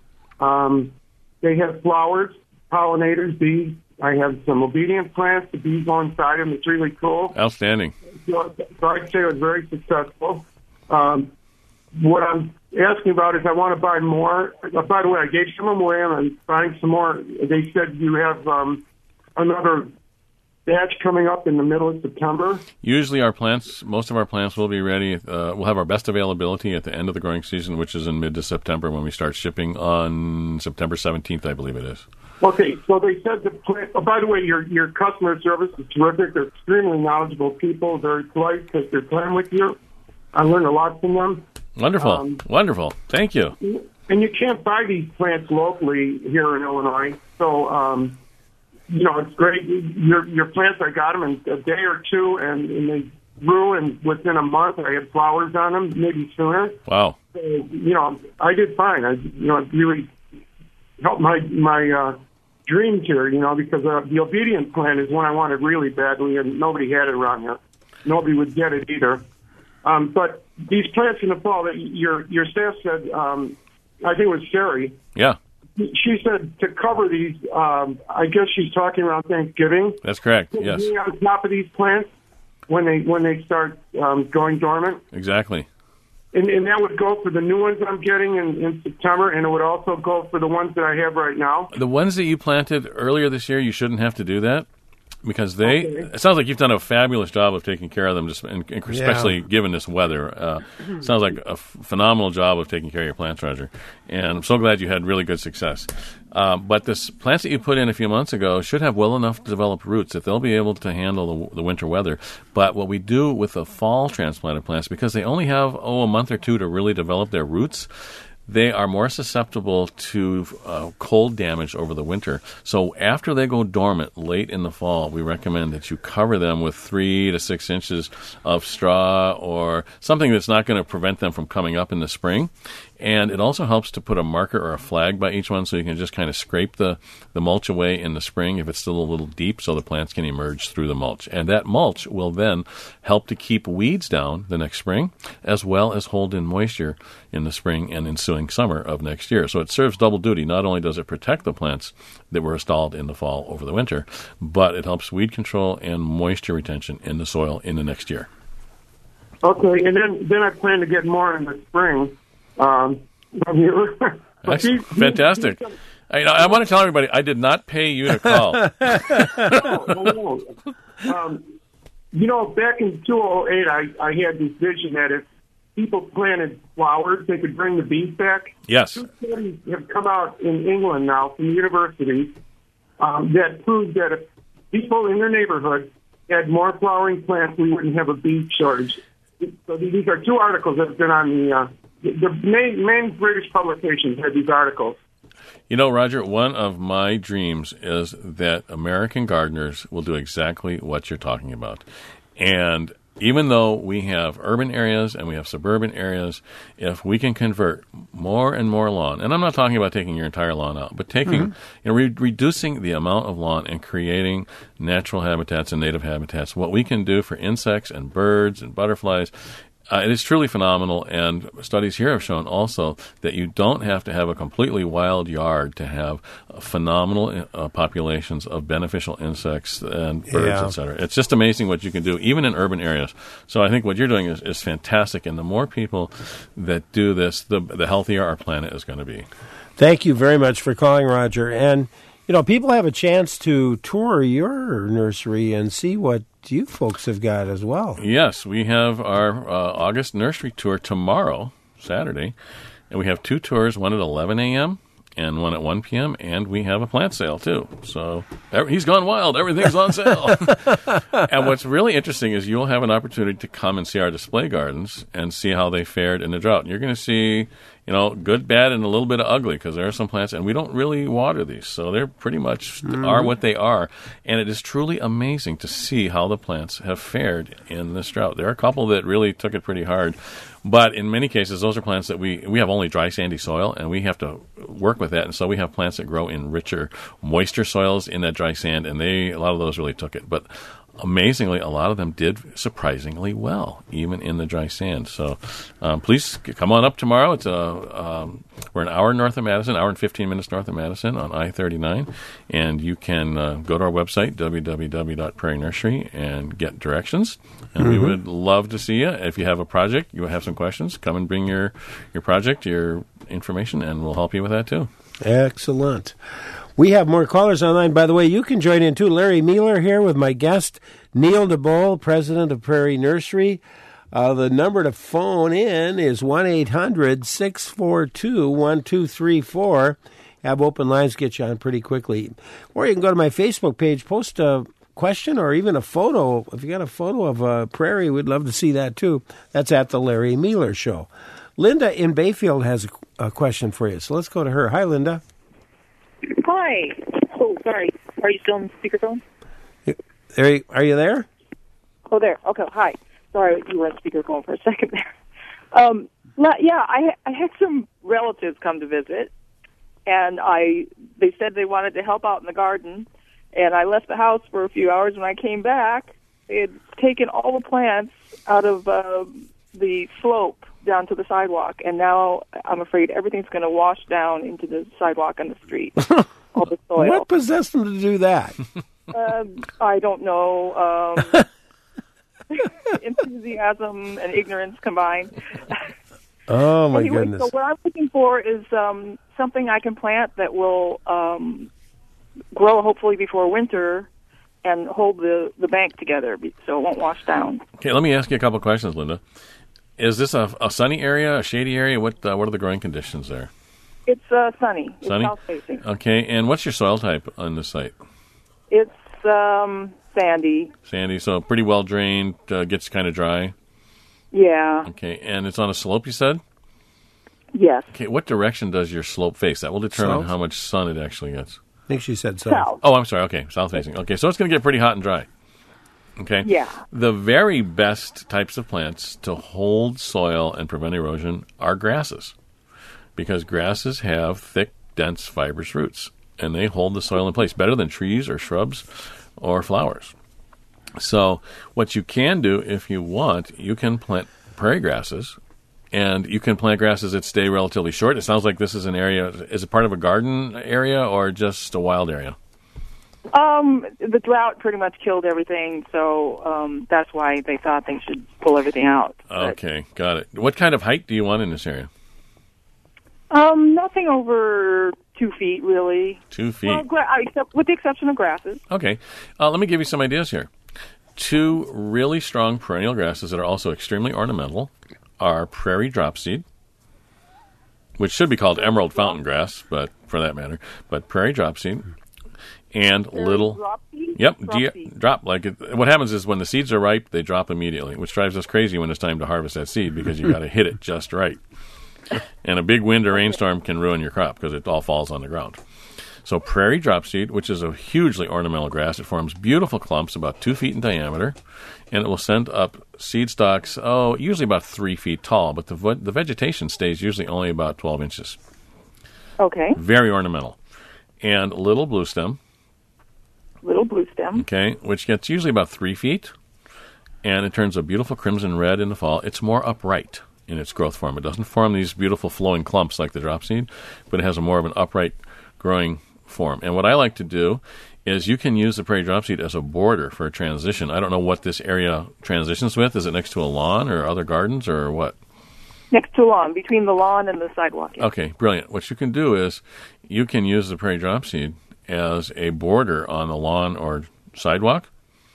Um, they have flowers, pollinators, bees. I have some obedient plants. The bees go inside them. It's really cool. Outstanding. So, so I'd say it was very successful. Um, what I'm asking about is I want to buy more. Uh, by the way, I gave some of them away, and I'm buying some more. They said you have um, another batch coming up in the middle of September. Usually our plants, most of our plants will be ready. Uh, we'll have our best availability at the end of the growing season, which is in mid to September when we start shipping on September seventeenth, I believe it is. Okay, so they said the plant. Oh, by the way, your your customer service is terrific. They're extremely knowledgeable people, very polite, take their time with you. I learned a lot from them. Wonderful. Um, Wonderful. Thank you. And you can't buy these plants locally here in Illinois, so um, you know it's great. Your your plants, I got them in a day or two, and, and they grew, and within a month, I had flowers on them, maybe sooner. Wow. So, you know, I did fine. I you know it really helped my my uh, dreams here. You know, because uh, the obedient plant is one I wanted really badly, and nobody had it around here. Nobody would get it either. Um, but these plants in the fall, that your your staff said, um, I think it was Sherry. Yeah, She said to cover these. Um, I guess she's talking around Thanksgiving. that's correct. Put Yes, me on top of these plants when they when they start um, going dormant, exactly. and, and that would go for the new ones I'm getting in, in September, and it would also go for the ones that I have right now. The ones that you planted earlier this year, you shouldn't have to do that because they. Okay. It sounds like you've done a fabulous job of taking care of them, just and, and especially given this weather. Uh, sounds like a f- phenomenal job of taking care of your plants, Roger. And I'm so glad you had really good success. Uh, but this plants that you put in a few months ago should have well enough developed roots that they'll be able to handle the, the winter weather. But what we do with the fall transplanted plants, because they only have oh a month or two to really develop their roots. they are more susceptible to uh, cold damage over the winter. So after they go dormant late in the fall, we recommend that you cover them with three to six inches of straw or something that's not going to prevent them from coming up in the spring. And it also helps to put a marker or a flag by each one so you can just kind of scrape the, the mulch away in the spring if it's still a little deep so the plants can emerge through the mulch. And that mulch will then help to keep weeds down the next spring as well as hold in moisture in the spring and ensuing summer of next year. So it serves double duty. Not only does it protect the plants that were installed in the fall over the winter, but it helps weed control and moisture retention in the soil in the next year. Okay, and then, then I plan to get more in the spring. Um, from you. That's fantastic. I, I want to tell everybody, I did not pay you to call. no, no, no. Um, you know, back in two thousand eight, I, I had this vision that if people planted flowers, they could bring the bees back. Yes. Two studies have come out in England now from universities um, that prove that if people in their neighborhood had more flowering plants, we wouldn't have a bee shortage. So these are two articles that have been on the... Uh, The main, main British publications had these articles. You know, Roger, one of my dreams is that American gardeners will do exactly what you're talking about. And even though we have urban areas and we have suburban areas, if we can convert more and more lawn, and I'm not talking about taking your entire lawn out, but taking, mm-hmm. you know, re- reducing the amount of lawn and creating natural habitats and native habitats, what we can do for insects and birds and butterflies, Uh, it is truly phenomenal, and studies here have shown also that you don't have to have a completely wild yard to have uh, phenomenal uh, populations of beneficial insects and birds, yeah. et cetera. It's just amazing what you can do, even in urban areas. So I think what you're doing is, is fantastic, and the more people that do this, the, the healthier our planet is going to be. Thank you very much for calling, Roger. And, you know, people have a chance to tour your nursery and see what you folks have got as well. Yes, we have our uh, August nursery tour tomorrow, Saturday, and we have two tours, one at eleven a.m. and one at one p.m., and we have a plant sale, too. So he's gone wild. Everything's on sale. And what's really interesting is you'll have an opportunity to come and see our display gardens and see how they fared in the drought. And you're going to see, you know, good, bad, and a little bit of ugly, because there are some plants, and we don't really water these, so they're pretty much mm-hmm. are what they are. And it is truly amazing to see how the plants have fared in this drought. There are a couple that really took it pretty hard, but in many cases, those are plants that we we have only dry, sandy soil, and we have to work with that. And so we have plants that grow in richer, moisture soils in that dry sand, and they a lot of those really took it. But amazingly, a lot of them did surprisingly well, even in the dry sand. So um, please come on up tomorrow. It's a, um, we're an hour north of Madison, hour and fifteen minutes north of Madison on I thirty-nine. And you can uh, go to our website, w w w dot prairie nursery, and get directions. And mm-hmm. we would love to see you. If you have a project, you have some questions, come and bring your, your project, your information, and we'll help you with that too. Excellent. We have more callers online. By the way, you can join in too. Larry Mueller here with my guest, Neil DeBoll, president of Prairie Nursery. Uh, the number to phone in is one eight hundred six four two one two three four. Have open lines, get you on pretty quickly. Or you can go to my Facebook page, post a question or even a photo. If you got a photo of a prairie, we'd love to see that too. That's at the Larry Mueller Show. Linda in Bayfield has a, a question for you, so let's go to her. Hi, Linda. Hi. Oh, sorry. Are you still on speakerphone? Are you, are you there? Oh, there. Okay. Hi. Sorry, you were on speakerphone for a second there. Um, yeah, I I had some relatives come to visit, and I they said they wanted to help out in the garden, and I left the house for a few hours. When I came back, they had taken all the plants out of uh, the slope down to the sidewalk, and now I'm afraid everything's going to wash down into the sidewalk on the street. All the soil. What possessed them to do that? uh, I don't know. Um, enthusiasm and ignorance combined. Oh, my anyway, goodness. So what I'm looking for is um, something I can plant that will um, grow hopefully before winter and hold the, the bank together so it won't wash down. Okay, let me ask you a couple questions, Linda. Is this a, a sunny area, a shady area? What uh, what are the growing conditions there? It's uh, sunny. Sunny? It's south-facing. Okay, and what's your soil type on the site? It's um, sandy. Sandy, so pretty well drained, uh, gets kind of dry? Yeah. Okay, and it's on a slope, you said? Yes. Okay, what direction does your slope face? That will determine South? how much sun it actually gets. I think she said so. South. Oh, I'm sorry. Okay, south facing. Okay, so it's going to get pretty hot and dry. Okay? Yeah. The very best types of plants to hold soil and prevent erosion are grasses, because grasses have thick, dense, fibrous roots, and they hold the soil in place better than trees or shrubs or flowers. So what you can do, if you want, you can plant prairie grasses, and you can plant grasses that stay relatively short. It sounds like this is an area, is it part of a garden area or just a wild area? Um, the drought pretty much killed everything, so um, that's why they thought they should pull everything out. Okay, got it. What kind of height do you want in this area? Um, nothing over two feet, really. Two feet. Well, gra- except, with the exception of grasses. Okay. Uh, let me give you some ideas here. Two really strong perennial grasses that are also extremely ornamental are prairie dropseed, which should be called emerald fountain grass, but for that matter, but prairie dropseed, and Prairie little drop seed? Yep, Drop D- seed. drop. Like it, what happens is when the seeds are ripe, they drop immediately, which drives us crazy when it's time to harvest that seed because you got to hit it just right. And a big wind or rainstorm can ruin your crop because it all falls on the ground. So prairie dropseed, which is a hugely ornamental grass, it forms beautiful clumps about two feet in diameter, and it will send up seed stalks, oh, usually about three feet tall, but the ve- the vegetation stays usually only about twelve inches. Okay. Very ornamental. And little blue stem, Little blue stem. okay, which gets usually about three feet, and it turns a beautiful crimson red in the fall. It's more upright in its growth form. It doesn't form these beautiful flowing clumps like the dropseed, but it has a more of an upright growing form. And what I like to do is you can use the prairie dropseed as a border for a transition. I don't know what this area transitions with. Is it next to a lawn or other gardens or what? Next to lawn, between the lawn and the sidewalk. Yeah. Okay, brilliant. What you can do is you can use the prairie dropseed as a border on the lawn or sidewalk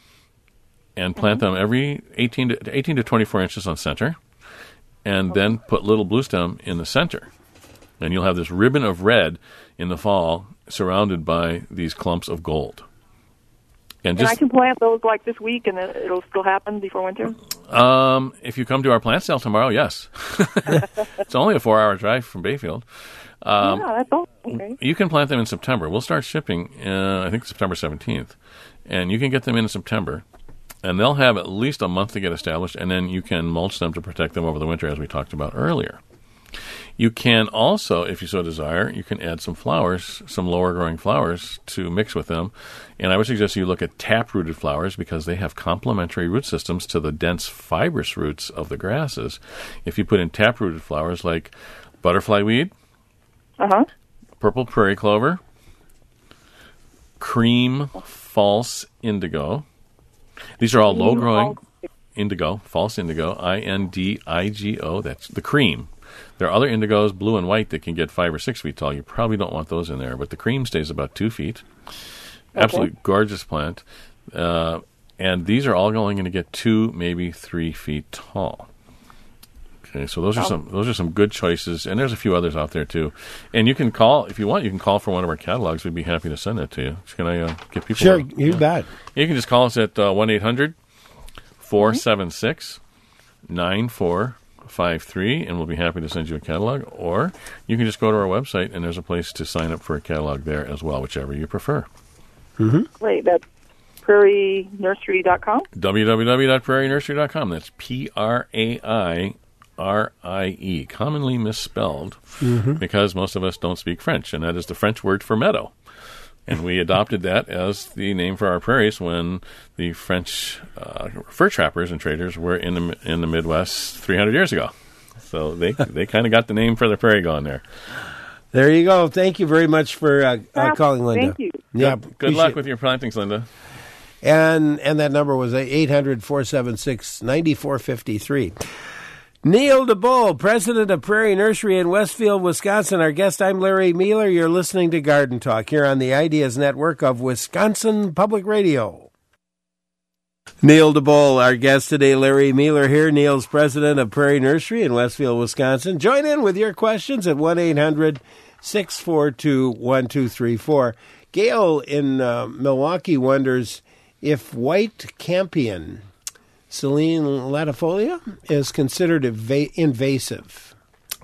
and plant them every eighteen to, eighteen to twenty-four inches on center, and then put little blue stem in the center. And you'll have this ribbon of red in the fall surrounded by these clumps of gold. And And just I can plant those like this week, and it- it'll still happen before winter. um, if you come to our plant sale tomorrow, yes. It's only a four-hour drive from Bayfield. Um, yeah, that's all. Okay. You can plant them in September. We'll start shipping, uh, I think, September seventeenth. And you can get them in September. And they'll have at least a month to get established, and then you can mulch them to protect them over the winter, as we talked about earlier. You can also, if you so desire, you can add some flowers, some lower-growing flowers, to mix with them. And I would suggest you look at tap-rooted flowers because they have complementary root systems to the dense fibrous roots of the grasses. If you put in tap-rooted flowers like butterfly weed, Uh-huh. purple prairie clover, cream false indigo. These are all low-growing indigo, false indigo, I N D I G O. That's the cream. There are other indigos, blue and white, that can get five or six feet tall. You probably don't want those in there, but the cream stays about two feet. Absolutely gorgeous plant. Uh, and these are all only going to get two, maybe three feet tall. Okay, so those are some those are some good choices, and there's a few others out there too. And you can call if you want. You can call for one of our catalogs. We'd be happy to send that to you. Can I uh, get people? Sure, uh, you yeah. bet. You can just call us at one eight hundred four seven six nine four five three, and we'll be happy to send you a catalog. Or you can just go to our website, and there's a place to sign up for a catalog there as well, whichever you prefer. Great. That's prairie nursery dot com. w w w dot prairie nursery dot com. That's P R A I R I E, commonly misspelled because most of us don't speak French, and that is the French word for meadow. And we adopted that as the name for our prairies when the French uh, fur trappers and traders were in the in the Midwest three hundred years ago. So they they kind of got the name for the prairie going there. There you go. Thank you very much for uh, uh, Ah, calling, Linda. thank you. Yeah, Good appreciate luck it. with your plantings, Linda. And and that number was eight hundred four seven six nine four five three. Neil DeBoll, president of Prairie Nursery in Westfield, Wisconsin. Our guest, I'm Larry Mueller. You're listening to Garden Talk here on the Ideas Network of Wisconsin Public Radio. Neil DeBoll, our guest today. Larry Mueller here. Neil's president of Prairie Nursery in Westfield, Wisconsin. Join in with your questions at one eight hundred six four two one two three four. Gail in uh, Milwaukee wonders if white campion, Selene latifolia, is considered eva- invasive.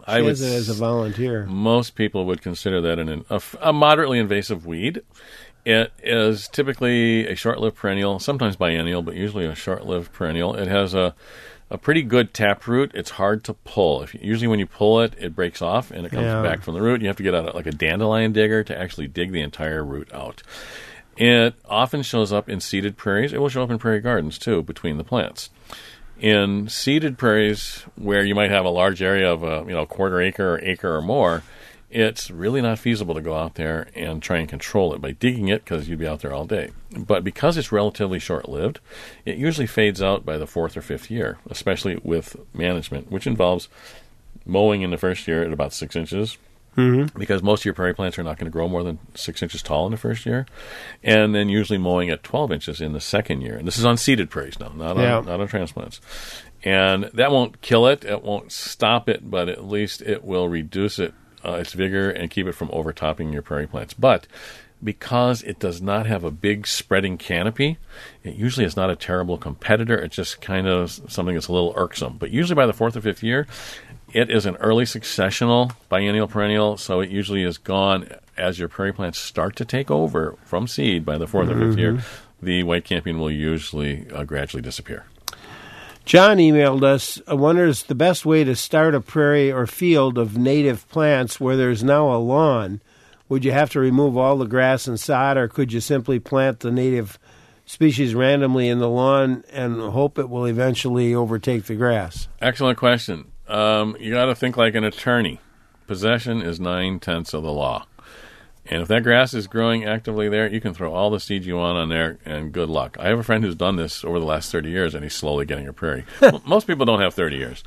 I She would has it as a volunteer. Most people would consider that an, a, a moderately invasive weed. It is typically a short-lived perennial, sometimes biennial, but usually a short-lived perennial. It has a, a pretty good taproot. It's hard to pull. If you, usually when you pull it, it breaks off and it comes Yeah. back from the root. You have to get out like a dandelion digger to actually dig the entire root out. It often shows up in seeded prairies. It will show up in prairie gardens, too, between the plants. In seeded prairies where you might have a large area of a you know quarter acre or acre or more, it's really not feasible to go out there and try and control it by digging it because you'd be out there all day. But because it's relatively short-lived, it usually fades out by the fourth or fifth year, especially with management, which involves mowing in the first year at about six inches, mm-hmm. because most of your prairie plants are not going to grow more than six inches tall in the first year, and then usually mowing at twelve inches in the second year. And this is on seeded prairies now, not on, Yeah. not on transplants. And that won't kill it, it won't stop it, but at least it will reduce it, uh, its vigor, and keep it from overtopping your prairie plants. But because it does not have a big spreading canopy, it usually is not a terrible competitor. It's just kind of something that's a little irksome. But usually by the fourth or fifth year, it is an early successional biennial perennial, so it usually is gone as your prairie plants start to take over from seed by the fourth mm-hmm. or fifth year. The white campion will usually uh, gradually disappear. John emailed us, uh, wonders the best way to start a prairie or field of native plants where there's now a lawn. Would you have to remove all the grass and sod, or could you simply plant the native species randomly in the lawn and hope it will eventually overtake the grass? Excellent question. Um, you got to think like an attorney. Possession is nine-tenths of the law. And if that grass is growing actively there, you can throw all the seeds you want on there, and good luck. I have a friend who's done this over the last thirty years, and he's slowly getting a prairie. Most people don't have thirty years.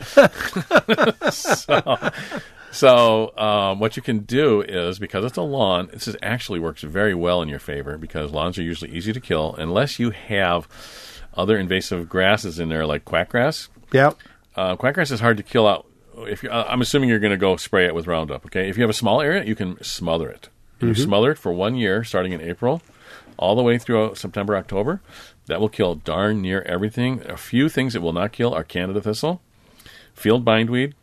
so so um, what you can do is, because it's a lawn, this is actually works very well in your favor, because lawns are usually easy to kill, unless you have other invasive grasses in there, like quackgrass. Yep. Uh, quackgrass is hard to kill out. If you're, I'm assuming you're going to go spray it with Roundup, okay? If you have a small area, you can smother it. Mm-hmm. You smother it for one year, starting in April, all the way through September, October. That will kill darn near everything. A few things it will not kill are Canada thistle, field bindweed,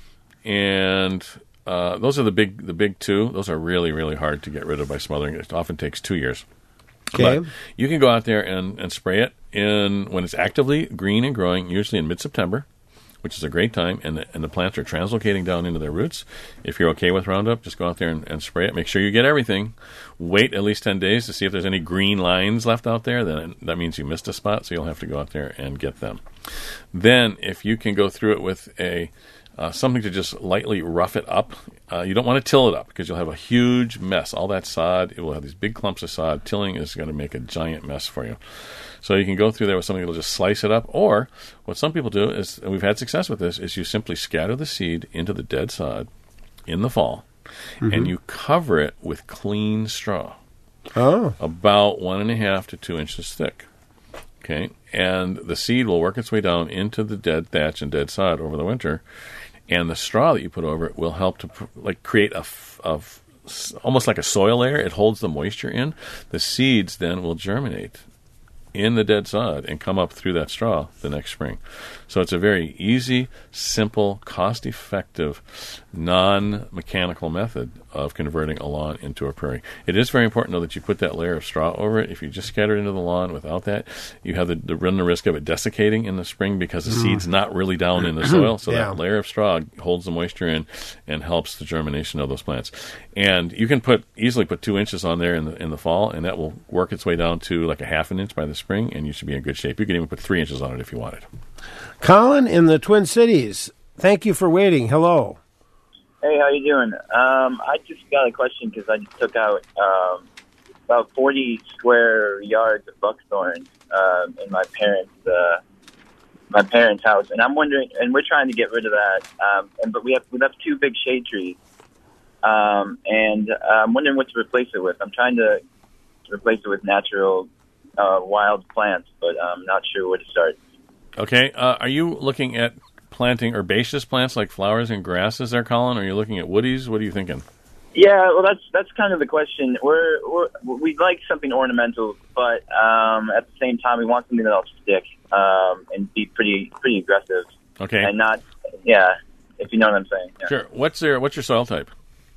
and uh, those are the big the big two. Those are really, really hard to get rid of by smothering. It often takes two years. Okay. But you can go out there and, and spray it in when it's actively green and growing, usually in mid-September, which is a great time, and the, and the plants are translocating down into their roots. If you're okay with Roundup, just go out there and, and spray it. Make sure you get everything. Wait at least ten days to see if there's any green lines left out there. Then that means you missed a spot, so you'll have to go out there and get them. Then, if you can go through it with a uh, something to just lightly rough it up, uh, you don't want to till it up because you'll have a huge mess. All that sod, it will have these big clumps of sod. Tilling is going to make a giant mess for you. So you can go through there with something that will just slice it up. Or what some people do is, and we've had success with this, is you simply scatter the seed into the dead sod in the fall, mm-hmm. and you cover it with clean straw. Oh. About one and a half to two inches thick. Okay? And the seed will work its way down into the dead thatch and dead sod over the winter. And the straw that you put over it will help to like create a, a almost like a soil layer. It holds the moisture in. The seeds then will germinate in the dead sod and come up through that straw the next spring. So it's a very easy, simple, cost-effective, non-mechanical method of converting a lawn into a prairie. It is very important, though, that you put that layer of straw over it. If you just scatter it into the lawn without that, you have the, the run the risk of it desiccating in the spring because the mm. seed's not really down in the soil. So yeah. that layer of straw holds the moisture in and helps the germination of those plants. And you can put easily put two inches on there in the in the fall, and that will work its way down to like a half an inch by the spring, and you should be in good shape. You can even put three inches on it if you wanted. Colin in the Twin Cities, thank you for waiting. Hello. Hey, how you doing? Um, I just got a question because I just took out um, about forty square yards of buckthorn uh, in my parents' uh, my parents' house, and I'm wondering, and we're trying to get rid of that. Um, and but we have we left two big shade trees, um, and uh, I'm wondering what to replace it with. I'm trying to replace it with natural uh, wild plants, but I'm not sure where to start. Okay, uh, are you looking at planting herbaceous plants like flowers and grasses there, Colin? Or are you looking at woodies? What are you thinking? Yeah, well, that's that's kind of the question. We're, we're we like something ornamental, but um, at the same time, we want something that'll stick um, and be pretty pretty aggressive. Okay, and not yeah. if you know what I'm saying. Yeah. Sure. What's your what's your soil type?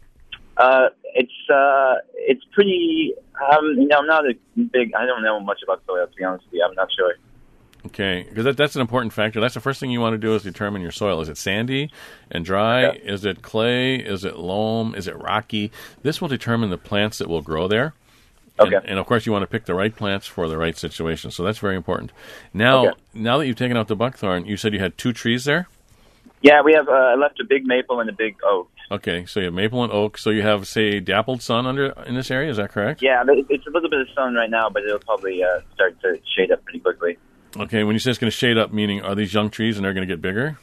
Uh, it's uh, it's pretty. Um, you know, I'm not a big. I don't know much about soil, to be honest with you. I'm not sure. Okay, because that, that's an important factor. That's the first thing you want to do is determine your soil. Is it sandy and dry? Okay. Is it clay? Is it loam? Is it rocky? This will determine the plants that will grow there. Okay. And, and of course, you want to pick the right plants for the right situation. So that's very important. Now, Okay. now that you've taken out the buckthorn, you said you had two trees there? Yeah, we have. Uh, I left a big maple and a big oak. Okay, so you have maple and oak. So you have, say, dappled sun under in this area. Is that correct? Yeah, but it- it's a little bit of sun right now, but it'll probably uh, start to shade up pretty quickly. Okay, when you say it's going to shade up, meaning are these young trees and they're going to get bigger?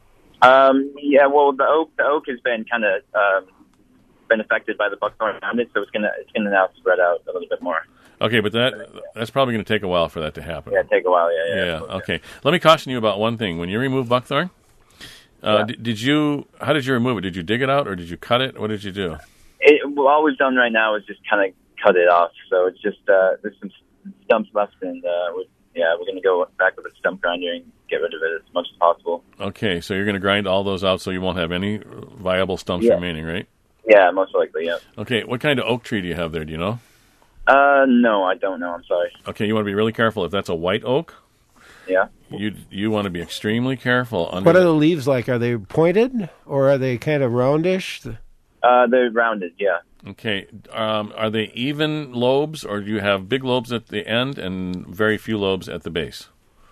Um, yeah, well, the oak the oak has been kind of um, been affected by the buckthorn around it, so it's gonna it's gonna now spread out a little bit more. Okay, but that that's probably going to take a while for that to happen. Yeah, take a while. Yeah, yeah. Yeah. Okay. Let me caution you about one thing. When you remove buckthorn, uh, Yeah. d- did you? How did you remove it? Did you dig it out or did you cut it? What did you do? It, well, all we've done right now is just kind of cut it off. So it's just uh, there's some stumps left, and uh, we, yeah, we're gonna go back with a stump grinder and get rid of it as much as possible. Okay, so you're going to grind all those out, so you won't have any viable stumps Yeah. remaining, right? Yeah, most likely. Yeah. Okay. What kind of oak tree do you have there? Do you know? Uh, no, I don't know. I'm sorry. Okay, you want to be really careful. If that's a white oak, Yeah. you you want to be extremely careful. Under What are the- the leaves like? Are they pointed or are they kind of roundish? Uh, they're rounded. Yeah. Okay. Um, are they even lobes, or do you have big lobes at the end and very few lobes at the base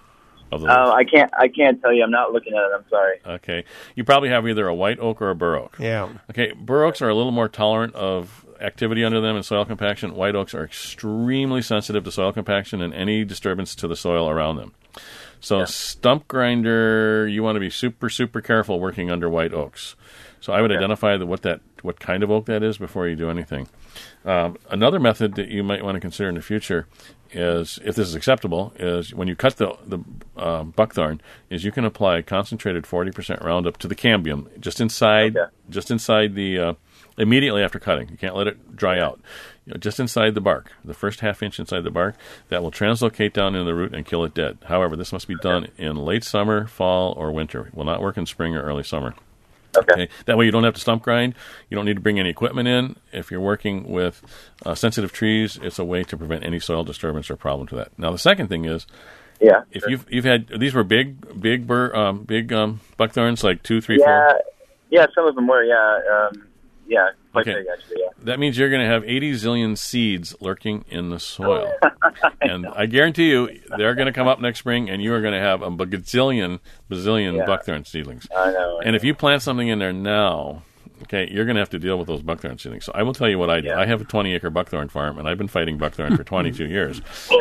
of the Uh, lobes? I can't. I can't tell you. I'm not looking at it. I'm sorry. Okay. You probably have either a white oak or a bur oak. Yeah. Okay. Bur oaks are a little more tolerant of activity under them and soil compaction. White oaks are extremely sensitive to soil compaction and any disturbance to the soil around them. So stump grinder, you want to be super, super careful working under white oaks. So I would Okay. identify the, what that what kind of oak that is before you do anything. Um, another method that you might want to consider in the future is, if this is acceptable, is when you cut the the uh, buckthorn, is you can apply concentrated forty percent Roundup to the cambium just inside Okay. just inside the uh, immediately after cutting. You can't let it dry out. You know, just inside the bark, the first half inch inside the bark, that will translocate down into the root and kill it dead. However, this must be done in late summer, fall, or winter. It will not work in spring or early summer. Okay. Okay. That way you don't have to stump grind. You don't need to bring any equipment in. If you're working with uh, sensitive trees, it's a way to prevent any soil disturbance or problem to that. Now, the second thing is, Yeah. if sure. you've you've had these were big big bur, um, big um, buckthorns, like two, three, Yeah. four. Yeah. Some of them were. Yeah. Um, yeah. Quite Okay. big, actually. Yeah. That means you're going to have eighty zillion seeds lurking in the soil. And I guarantee you, they're going to come up next spring, and you are going to have a gazillion, bazillion Yeah. buckthorn seedlings. I know. I And know. if you plant something in there now, okay, you're going to have to deal with those buckthorn seedlings. So I will tell you what I do. Yeah. I have a twenty-acre buckthorn farm, and I've been fighting buckthorn for twenty-two years.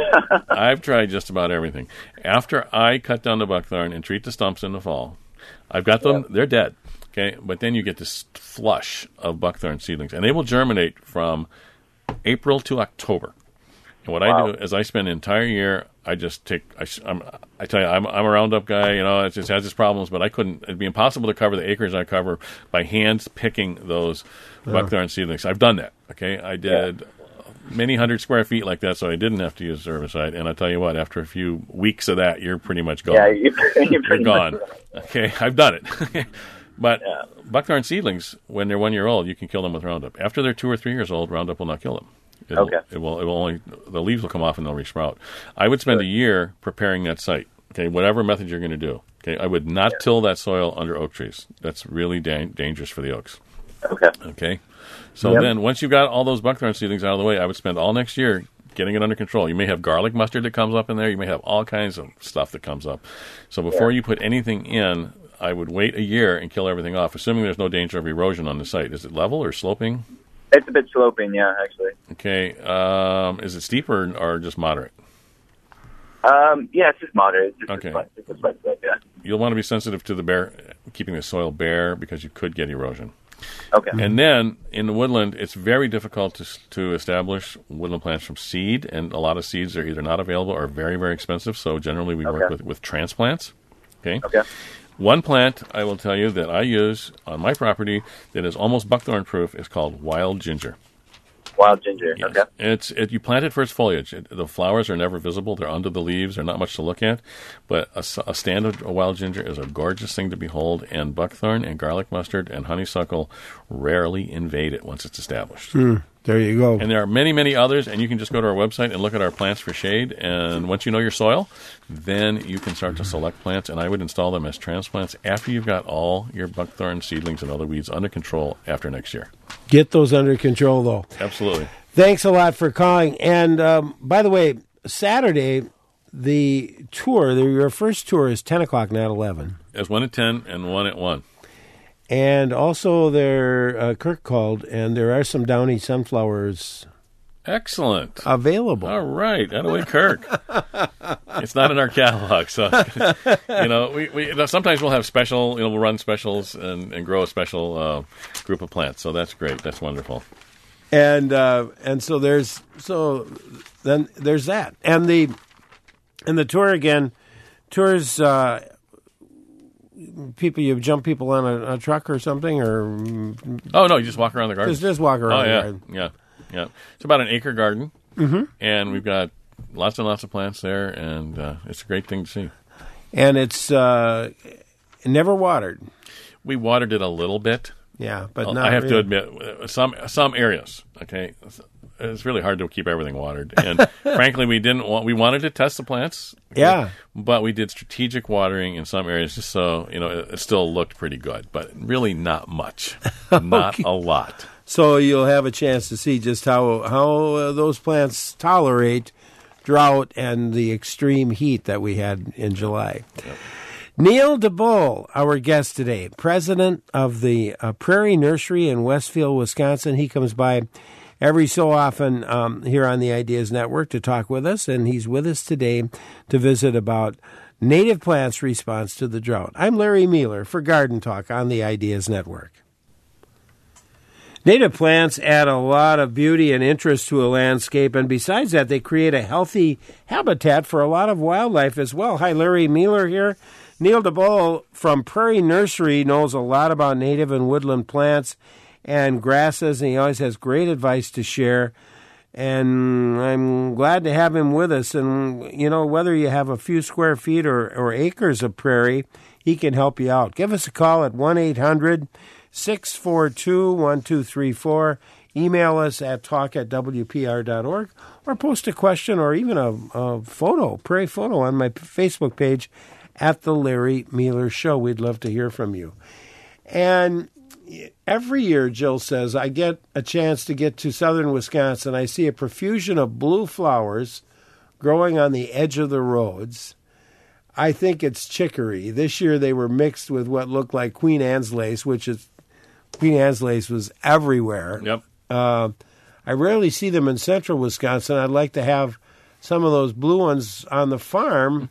I've tried just about everything. After I cut down the buckthorn and treat the stumps in the fall, I've got them, they're dead. Okay, but then you get this flush of buckthorn seedlings, and they will germinate from April to October. And what Wow. I do is I spend the entire year. I just take. I, I'm, I tell you, I'm, I'm a Roundup guy. You know, it just has its problems, but I couldn't. It'd be impossible to cover the acres I cover by hand picking those buckthorn seedlings. I've done that. Okay, I did many hundred square feet like that, so I didn't have to use herbicide. And I tell you what, after a few weeks of that, you're pretty much gone. Yeah. You, you're You're pretty gone. much- Okay, I've done it. But Yeah. buckthorn seedlings, when they're one year old, you can kill them with Roundup. After they're two or three years old, Roundup will not kill them. It'll, Okay. It will. It will only the leaves will come off and they'll resprout. I would spend Sure. a year preparing that site. Okay, whatever method you're going to do. Okay, I would not till that soil under oak trees. That's really da- dangerous for the oaks. Okay. Okay, so Yep. then once you've got all those buckthorn seedlings out of the way, I would spend all next year getting it under control. You may have garlic mustard that comes up in there. You may have all kinds of stuff that comes up. So before Yeah. you put anything in, I would wait a year and kill everything off, assuming there's no danger of erosion on the site. Is it level or sloping? It's a bit sloping. Yeah. Actually. Okay, um, is it steep or, or just moderate? Um. Yeah. It's just moderate. It's just Okay. A slight, it's a slight slope, yeah. You'll want to be sensitive to the bare, keeping the soil bare, because you could get erosion. Okay. And then in the woodland, it's very difficult to to establish woodland plants from seed, and a lot of seeds are either not available or very, very expensive. So generally, we work Okay. with, with transplants. Okay. Okay. One plant I will tell you that I use on my property that is almost buckthorn proof is called wild ginger. wild ginger. Yes. Okay. It's it, you plant it for its foliage. It, the flowers are never visible. They're under the leaves. They're not much to look at. But a, s- a stand of wild ginger is a gorgeous thing to behold, and buckthorn and garlic mustard and honeysuckle rarely invade it once it's established. Mm, there you go. And there are many, many others, and you can just go to our website and look at our plants for shade. And once you know your soil, then you can start to select plants, and I would install them as transplants after you've got all your buckthorn seedlings and other weeds under control after next year. Get those under control, though. Absolutely. Thanks a lot for calling. And um, by the way, Saturday, the tour, the, your first tour is ten o'clock, not eleven. There's one at ten and one at one. And also, there, uh, Kirk called, and there are some Downy sunflowers Excellent. available. All right. That away, Kirk. It's not in our catalog, so you know we, we you know, sometimes we'll have special, you know, we'll run specials and, and grow a special uh, group of plants. So that's great. That's wonderful. And uh, and so there's so then there's that, and the and the tour again, tours uh, people you jump people on a, a truck or something, or Oh no, you just walk around the garden. just just walk around. Oh the yeah, garden. yeah, yeah. It's about an acre garden, Mm-hmm. and we've got lots and lots of plants there, and uh, it's a great thing to see. And it's uh, never watered. We watered it a little bit. Yeah, but Well, not I have to really. admit, uh, some some areas. Okay, it's really hard to keep everything watered, and frankly, we didn't want. We wanted to test the plants. Okay, Yeah. but we did strategic watering in some areas, just so you know, it, it still looked pretty good, but really not much, not Okay. a lot. So you'll have a chance to see just how how uh, those plants tolerate drought and the extreme heat that we had in July. Yep. Neil DeBoll, our guest today, president of the uh, Prairie Nursery in Westfield, Wisconsin. He comes by every so often um, here on the Ideas Network to talk with us, and he's with us today to visit about native plants' response to the drought. I'm Larry Mueller for Garden Talk on the Ideas Network. Native plants add a lot of beauty and interest to a landscape, and besides that, they create a healthy habitat for a lot of wildlife as well. Hi, Larry Mueller here. Neil DeBoll from Prairie Nursery knows a lot about native and woodland plants and grasses, and he always has great advice to share. And I'm glad to have him with us. And, you know, whether you have a few square feet or, or acres of prairie, he can help you out. Give us a call at one eight hundred six four two one two three four. Email us at talk at w p r dot org, or post a question or even a, a photo, prairie photo on my Facebook page at The Larry Mueller Show. We'd love to hear from you. And every year, Jill says, I get a chance to get to southern Wisconsin. I see a profusion of blue flowers growing on the edge of the roads. I think it's chicory. This year they were mixed with what looked like Queen Anne's lace, which is Queen Anne's lace was everywhere. Yep. Uh, I rarely see them in central Wisconsin. I'd like to have some of those blue ones on the farm.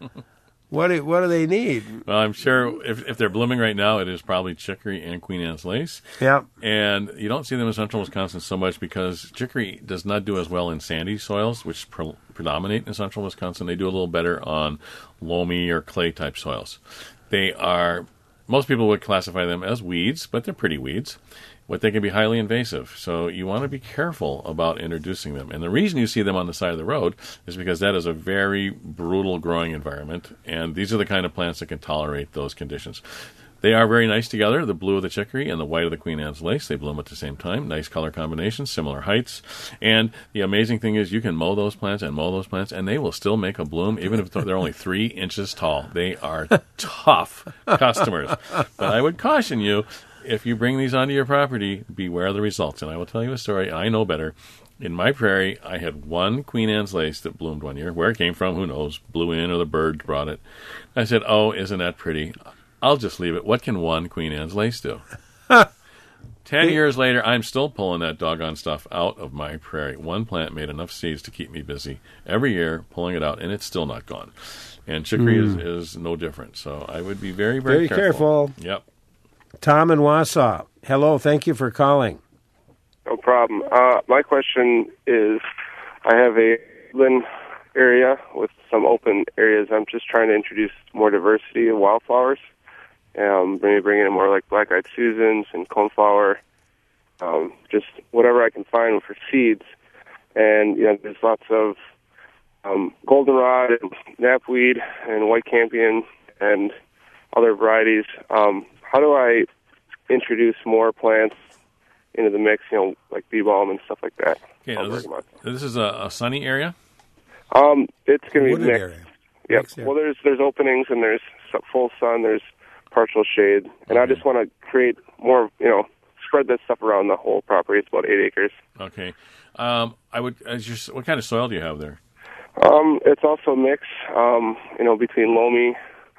What do, what do they need? Well, I'm sure if if they're blooming right now, it is probably chicory and Queen Anne's lace. Yep. And you don't see them in central Wisconsin so much because chicory does not do as well in sandy soils, which pre- predominate in central Wisconsin. They do a little better on loamy or clay type soils. They are, most people would classify them as weeds, but they're pretty weeds. But they can be highly invasive, so you want to be careful about introducing them. And the reason you see them on the side of the road is because that is a very brutal growing environment, and these are the kind of plants that can tolerate those conditions. They are very nice together, the blue of the chicory and the white of the Queen Anne's lace. They bloom at the same time. Nice color combinations, similar heights. And the amazing thing is you can mow those plants and mow those plants, and they will still make a bloom, even if they're only three inches tall. They are tough customers. But I would caution you, if you bring these onto your property, beware of the results. And I will tell you a story. I know better. In my prairie, I had one Queen Anne's lace that bloomed one year. Where it came from, who knows? Blew in or the bird brought it. I said, oh, isn't that pretty? I'll just leave it. What can one Queen Anne's lace do? Ten years later, I'm still pulling that doggone stuff out of my prairie. One plant made enough seeds to keep me busy every year, pulling it out, and it's still not gone. And chicory mm. is, is no different. So I would be very, very, very careful. careful. Yep. Tom in Wausau. Hello, thank you for calling. No problem. Uh, my question is, I have a woodland area with some open areas. I'm just trying to introduce more diversity of wildflowers. Um, maybe bring in more like black-eyed Susans and coneflower. um, just whatever I can find for seeds. And you know, there's lots of um, goldenrod and knapweed and white campion and other varieties. Um, how do I introduce more plants into the mix? You know, like bee balm and stuff like that. Okay, now this, this is a, a sunny area. Um, it's going to be Wooded mixed. area. Yep. Mixed area. Well, there's there's openings and there's full sun. There's partial shade, and Okay. I just want to create more. You know, spread that stuff around the whole property. It's about eight acres. Okay. Um, I would. As your, what kind of soil do you have there? Um, it's also mixed. Um, you know, between loamy,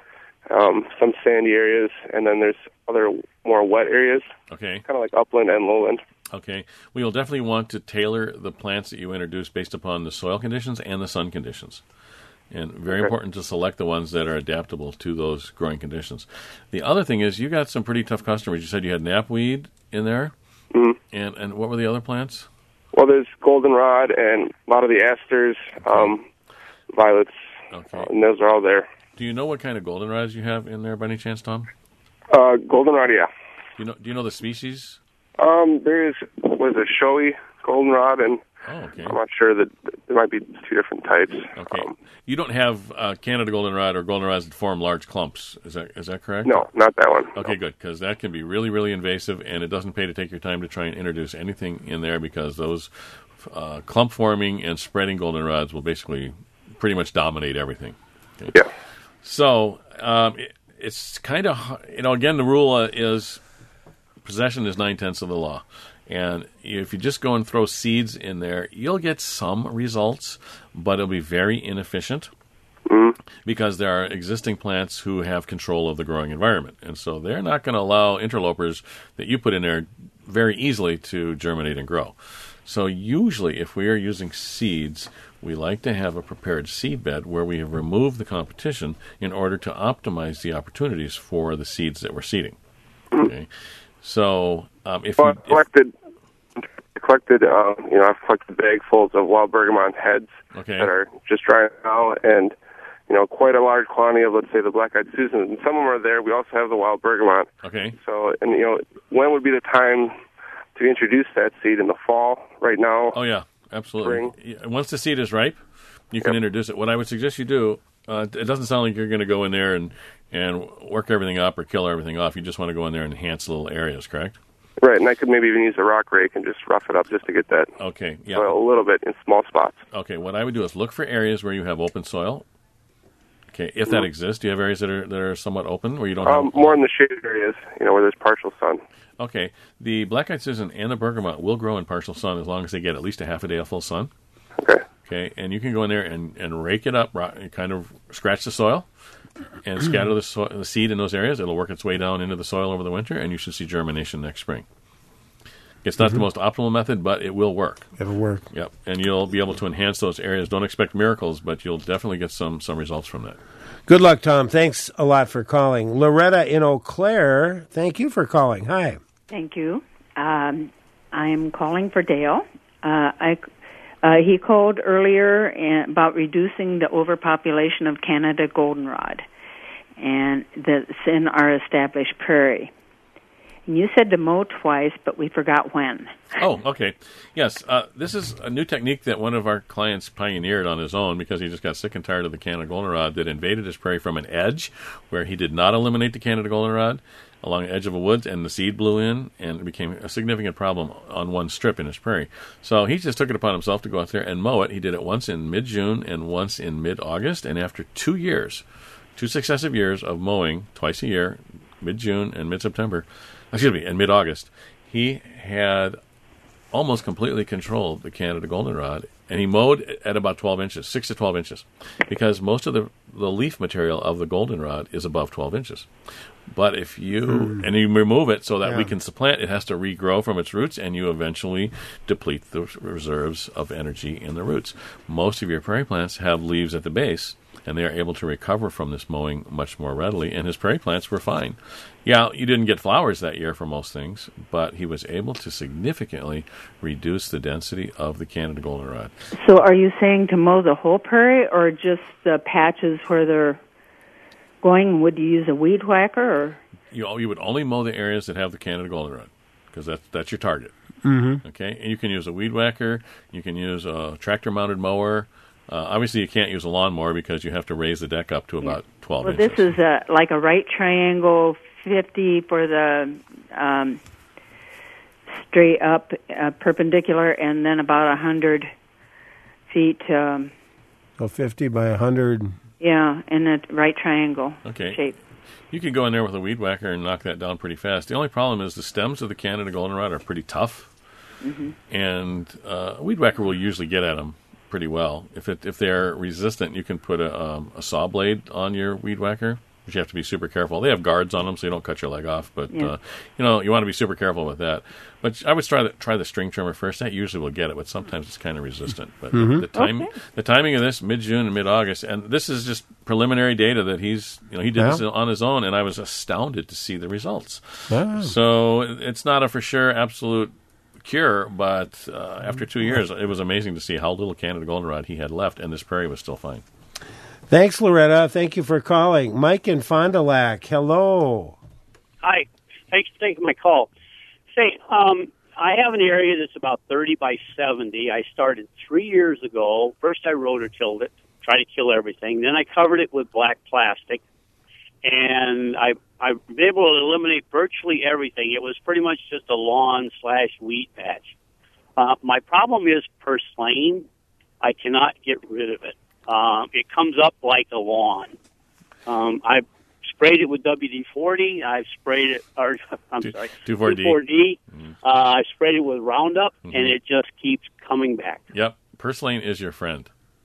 um, some sandy areas, and then there's other more wet areas. Okay. Kind of like upland and lowland. Okay. We will definitely want to tailor the plants that you introduce based upon the soil conditions and the sun conditions. And very Okay. important to select the ones that are adaptable to those growing conditions. The other thing is you got some pretty tough customers. You said you had knapweed in there. Mm-hmm. And and what were the other plants? Well, there's goldenrod and a lot of the asters, um, violets, Okay. uh, and those are all there. Do you know what kind of goldenrods you have in there by any chance, Tom? Uh, goldenrod, yeah. Do you know do you know the species? Um, there is, what is it, showy goldenrod, and Oh, okay. I'm not sure that there might be two different types. Okay. Um, You don't have uh, Canada goldenrod or goldenrods that form large clumps. Is that is that correct? no, not that one. Okay, good, because that can be really, really invasive, and it doesn't pay to take your time to try and introduce anything in there because those uh, clump forming and spreading goldenrods will basically pretty much dominate everything. Okay? Yeah. So um, it, it's kind of, you know, again, the rule uh, is possession is nine-tenths of the law. And if you just go and throw seeds in there, you'll get some results, but it'll be very inefficient because there are existing plants who have control of the growing environment. And so they're not going to allow interlopers that you put in there very easily to germinate and grow. So usually if we are using seeds, we like to have a prepared seed bed where we have removed the competition in order to optimize the opportunities for the seeds that we're seeding. Okay. So um, if Well, you... I've collected, I collected, um, you know, I've collected bagfuls of wild bergamot heads Okay. that are just drying now, and you know, quite a large quantity of, let's say, the black-eyed Susans, and some of them are there. We also have the wild bergamot. Okay. So, and you know, when would be the time to introduce that seed? In the fall, right now? Oh, yeah, absolutely. Yeah, once the seed is ripe, you can Yep. introduce it. What I would suggest you do, uh, it doesn't sound like you're going to go in there and, and work everything up or kill everything off. You just want to go in there and enhance little areas, correct? Right, and I could maybe even use a rock rake and just rough it up just to get that Okay, yeah. soil a little bit in small spots. Okay, what I would do is look for areas where you have open soil. Okay, if that exists, do you have areas that are that are somewhat open where you don't Um, have... more in the shaded areas, you know, where there's partial sun. Okay, the black-eyed Susan and the bergamot will grow in partial sun as long as they get at least a half a day of full sun. Okay. Okay, and you can go in there and, and rake it up, ro- kind of scratch the soil, and scatter the, so- the seed in those areas. It'll work its way down into the soil over the winter, and you should see germination next spring. It's not Mhm. the most optimal method, but it will work. It'll work. Yep, and you'll be able to enhance those areas. Don't expect miracles, but you'll definitely get some some results from that. Good luck, Tom. Thanks a lot for calling. Loretta in Eau Claire, thank you for calling. Hi. Thank you. Um, I'm calling for Dale. Uh, I, uh, he called earlier and, about reducing the overpopulation of Canada goldenrod, and that's in our established prairie. And you said to mow twice, but we forgot when. Oh, okay. Yes, uh, this is a new technique that one of our clients pioneered on his own because he just got sick and tired of the Canada goldenrod that invaded his prairie from an edge where he did not eliminate the Canada goldenrod along the edge of a woods, and the seed blew in, and it became a significant problem on one strip in his prairie. So he just took it upon himself to go out there and mow it. He did it once in mid-June and once in mid-August, and after two years, two successive years of mowing twice a year, mid-June and mid-September, excuse me, and mid-August, he had almost completely controlled the Canada goldenrod, and he mowed at about twelve inches, six to twelve inches, because most of the, the leaf material of the goldenrod is above twelve inches. But if you, mm. and you remove it so that Yeah. we can supplant, it has to regrow from its roots, and you eventually deplete the reserves of energy in the roots. Most of your prairie plants have leaves at the base, and they are able to recover from this mowing much more readily, and his prairie plants were fine. Yeah, you didn't get flowers that year for most things, but he was able to significantly reduce the density of the Canada goldenrod. So are you saying to mow the whole prairie or just the patches where they're going? Would you use a weed whacker? Or? You, you would only mow the areas that have the Canada goldenrod, because that's, that's your target. Mm-hmm. Okay, and you can use a weed whacker. You can use a tractor-mounted mower. Uh, obviously, you can't use a lawnmower because you have to raise the deck up to about twelve Well, inches. this is a, like a right triangle, fifty for the um, straight up uh, perpendicular, and then about one hundred feet, um, So fifty by one hundred. yeah, in a right triangle Okay. shape. You could go in there with a weed whacker and knock that down pretty fast. The only problem is the stems of the Canada goldenrod are pretty tough, Mm-hmm. and uh, a weed whacker will usually get at them pretty well. If it if they're resistant, you can put a, um, a saw blade on your weed whacker, but you have to be super careful. They have guards on them, so you don't cut your leg off. But Yeah. uh, you know, you want to be super careful with that. But I would try the, try the string trimmer first. That usually will get it, but sometimes it's kind of resistant. But Mhm. the, the time Okay. the timing of this mid June and mid August, and this is just preliminary data that he's you know he did Yeah. this on his own, and I was astounded to see the results. Ah. So it's not a for sure absolute cure, but uh, after two years, it was amazing to see how little Canada goldenrod he had left, and this prairie was still fine. Thanks, Loretta. Thank you for calling. Mike in Fond du Lac. Hello. Hi. Thanks for taking my call. Say, um, I have an area that's about thirty by seventy. I started three years ago. First, I rototilled it, tried to kill everything. Then I covered it with black plastic, and I, I've been able to eliminate virtually everything. It was pretty much just a lawn slash weed patch. Uh, my problem is purslane. I cannot get rid of it. Um, it comes up like a lawn. Um, I've sprayed it with W D forty. I've sprayed it, or I'm sorry, two four D. two four D. Uh, I sprayed it with Roundup, Mhm. and it just keeps coming back. Yep, purslane is your friend.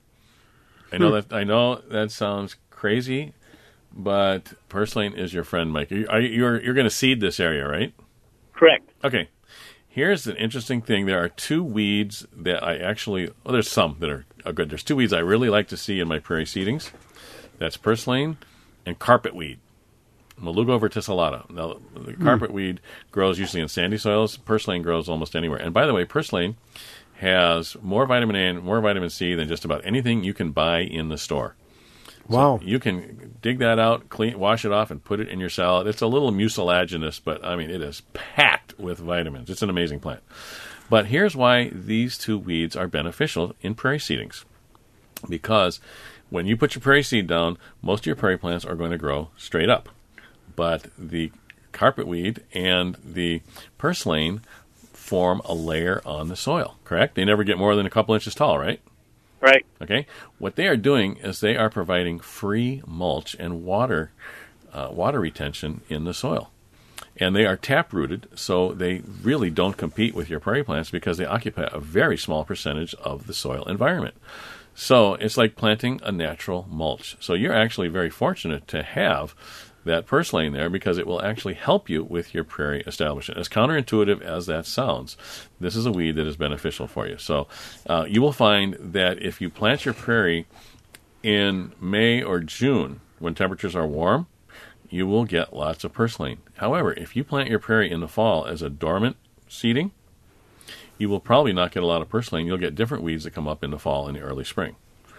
I know Hmm. that I know that sounds crazy, but purslane is your friend, Mike. Are you, are you, you're you're going to seed this area, right? Correct. Okay. Here's an interesting thing. There are two weeds that I actually, well, there's some that are, are good. There's two weeds I really like to see in my prairie seedings. That's purslane and carpetweed, Malugo verticillata. Now, the Hmm. carpetweed grows usually in sandy soils. Purslane grows almost anywhere. And by the way, purslane has more vitamin A and more vitamin C than just about anything you can buy in the store. Wow. So you can dig that out, clean, wash it off, and put it in your salad. It's a little mucilaginous, but, I mean, it is packed with vitamins. It's an amazing plant. But here's why these two weeds are beneficial in prairie seedings. Because when you put your prairie seed down, most of your prairie plants are going to grow straight up. But the carpetweed and the purslane form a layer on the soil, correct? They never get more than a couple inches tall, right? Right. Okay. What they are doing is they are providing free mulch and water, uh, water retention in the soil, and they are tap-rooted, so they really don't compete with your prairie plants because they occupy a very small percentage of the soil environment. So it's like planting a natural mulch. So you're actually very fortunate to have that purslane there because it will actually help you with your prairie establishment. As counterintuitive as that sounds, this is a weed that is beneficial for you. So uh, you will find that if you plant your prairie in May or June, when temperatures are warm, you will get lots of purslane. However, if you plant your prairie in the fall as a dormant seeding, you will probably not get a lot of purslane. You'll get different weeds that come up in the fall and the early spring.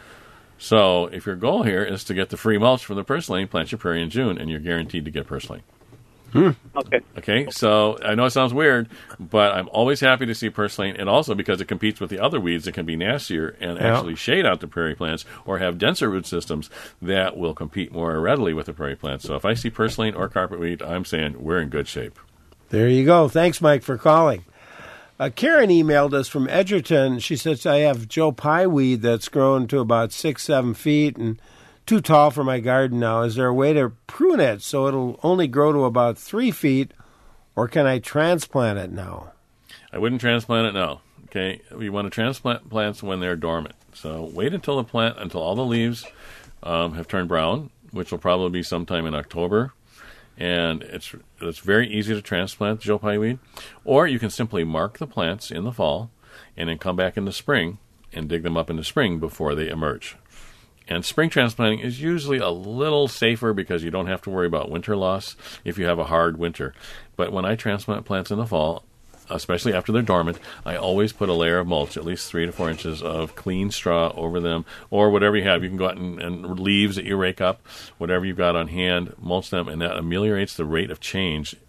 So if your goal here is to get the free mulch from the purslane, plant your prairie in June, and you're guaranteed to get purslane. Hmm. Okay. Okay, so I know it sounds weird, but I'm always happy to see purslane, and also because it competes with the other weeds that can be nastier and Yeah. actually shade out the prairie plants or have denser root systems that will compete more readily with the prairie plants. So if I see purslane or carpetweed, I'm saying we're in good shape. There you go. Thanks, Mike, for calling. Uh, Karen emailed us from Edgerton. She says, I have Joe Pye weed that's grown to about six, seven feet and too tall for my garden now. Is there a way to prune it so it'll only grow to about three feet, or can I transplant it now? I wouldn't transplant it now. Okay, you want to transplant plants when they're dormant. So wait until the plant, until all the leaves um, have turned brown, which will probably be sometime in October. And it's it's very easy to transplant Joe Pye weed. Or you can simply mark the plants in the fall and then come back in the spring and dig them up in the spring before they emerge. And spring transplanting is usually a little safer because you don't have to worry about winter loss if you have a hard winter. But when I transplant plants in the fall, especially after they're dormant, I always put a layer of mulch, at least three to four inches of clean straw over them, or whatever you have. You can go out and, and leaves that you rake up, whatever you've got on hand, mulch them, and that ameliorates the rate of change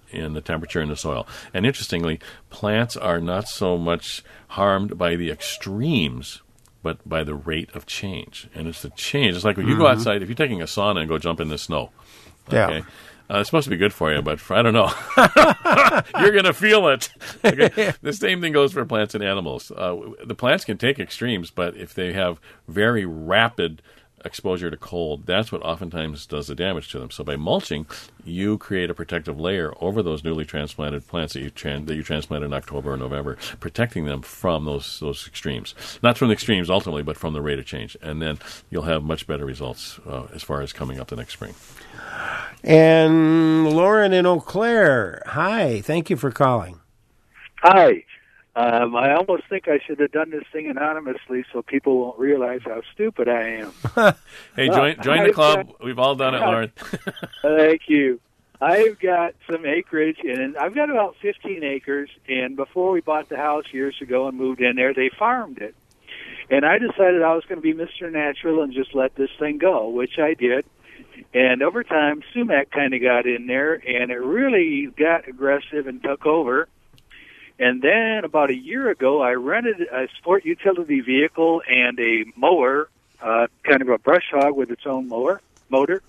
in the temperature in the soil. And interestingly, plants are not so much harmed by the extremes, but by the rate of change. And it's the change. It's like when you Mm-hmm. go outside, if you're taking a sauna and go jump in the snow, Yeah. okay, uh, it's supposed to be good for you, but for, I don't know. You're going to feel it. Okay? The same thing goes for plants and animals. Uh, the plants can take extremes, but if they have very rapid exposure to cold, that's what oftentimes does the damage to them. So by mulching, you create a protective layer over those newly transplanted plants that you tran- that you transplanted in October or November, protecting them from those those extremes. Not from the extremes ultimately, but from the rate of change. And then you'll have much better results uh, as far as coming up the next spring. And Lauren in Eau Claire, hi. Thank you for calling. Hi. Um, I almost think I should have done this thing anonymously so people won't realize how stupid I am. Hey, join join the club. We've all done it, Lauren. Thank you. I've got some acreage, and I've got about fifteen acres, and before we bought the house years ago and moved in there, they farmed it. And I decided I was going to be Mister Natural and just let this thing go, which I did. And over time, sumac kind of got in there, and it really got aggressive and took over. And then about a year ago, I rented a sport utility vehicle and a mower, uh, kind of a brush hog with its own mower motor.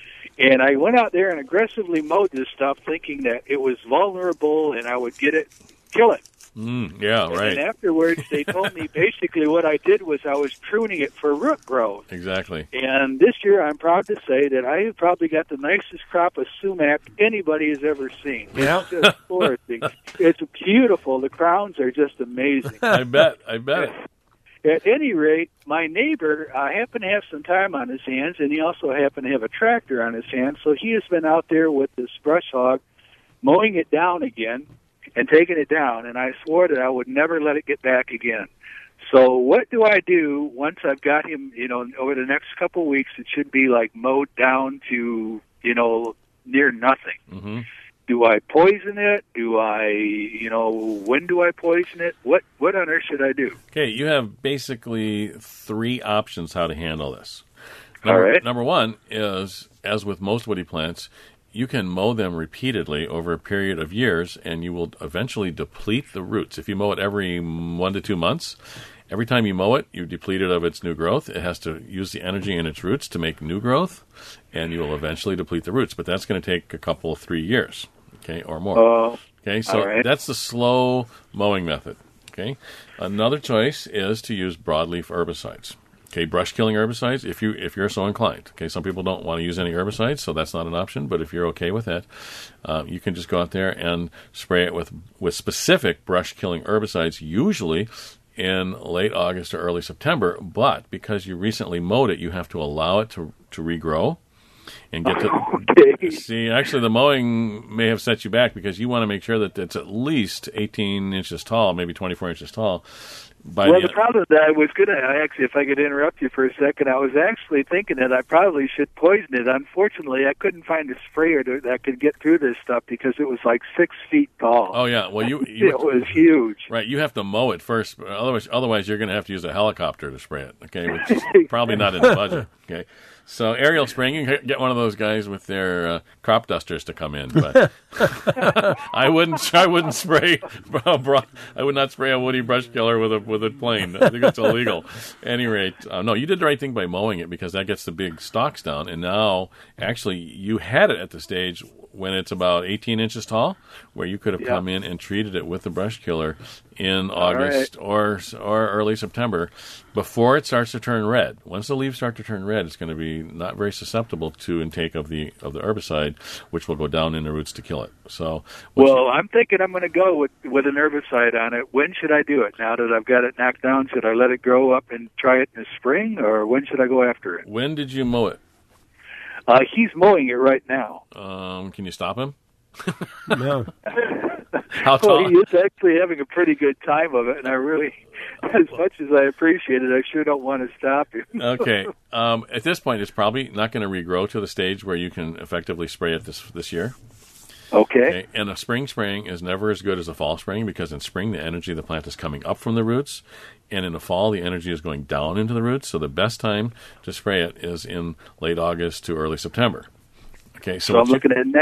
And I went out there and aggressively mowed this stuff, thinking that it was vulnerable and I would get it, kill it. Mm, yeah, right. And afterwards, they told me basically what I did was I was pruning it for root growth. Exactly. And this year, I'm proud to say that I have probably got the nicest crop of sumac anybody has ever seen. Yeah. It's just flourishing. It's beautiful. The crowns are just amazing. I bet. I bet. At any rate, my neighbor uh, happened to have some time on his hands, and he also happened to have a tractor on his hands, so he has been out there with this brush hog, mowing it down again and taking it down, and I swore that I would never let it get back again. So what do I do once I've got him, you know, over the next couple of weeks? It should be like mowed down to, you know, near nothing. Mm-hmm. Do I poison it? Do I, you know, when do I poison it? What what on earth should I do? Okay, you have basically three options how to handle this. Number, All right. Number one is, as with most woody plants, you can mow them repeatedly over a period of years, and you will eventually deplete the roots. If you mow it every one to two months, every time you mow it, you deplete it of its new growth. It has to use the energy in its roots to make new growth, and you will eventually deplete the roots. But that's going to take a couple, three years, okay, or more. Oh, okay, so all right. that's the slow mowing method. Okay, another choice is to use broadleaf herbicides. Okay, brush killing herbicides if you if you're so inclined. Okay, some people don't want to use any herbicides, so that's not an option. But if you're okay with that, uh, you can just go out there and spray it with with specific brush killing herbicides. Usually in late August or early September. But because you recently mowed it, you have to allow it to to regrow and get to okay. see. Actually, the mowing may have set you back because you want to make sure that it's at least eighteen inches tall, maybe twenty-four inches tall. By Well, the, the problem that I was going to, actually, if I could interrupt you for a second, I was actually thinking that I probably should poison it. Unfortunately, I couldn't find a sprayer to, that could get through this stuff because it was like six feet tall. Oh, yeah. Well, you, you it was huge. Right. You have to mow it first. Otherwise, otherwise you're going to have to use a helicopter to spray it, okay, which is probably not in the budget, okay? So aerial spraying, you can get one of those guys with their uh, crop dusters to come in. But I wouldn't. I wouldn't spray. I would not spray a woody brush killer with a with a plane. I think it's illegal. At any rate, uh, no, you did the right thing by mowing it because that gets the big stalks down. And now, actually, you had it at the stage when it's about eighteen inches tall, where you could have Yeah. come in and treated it with the brush killer in August or or early September before it starts to turn red. Once the leaves start to turn red, it's going to be not very susceptible to intake of the of the herbicide, which will go down in the roots to kill it. So, what Well, you- I'm thinking I'm going to go with with an herbicide on it. When should I do it? Now that I've got it knocked down, should I let it grow up and try it in the spring, or when should I go after it? when did you mow it? Uh, he's mowing it right now. Um, can you stop him? No. How Well, tall? he is actually having a pretty good time of it, and I really, as much as I appreciate it, I sure don't want to stop him. Okay. Um, at this point, it's probably not going to regrow to the stage where you can effectively spray it this this year. Okay. And a spring spraying is never as good as a fall spraying because in spring the energy of the plant is coming up from the roots, and in the fall the energy is going down into the roots. So the best time to spray it is in late August to early September. Okay, so, So I'm what you- looking at next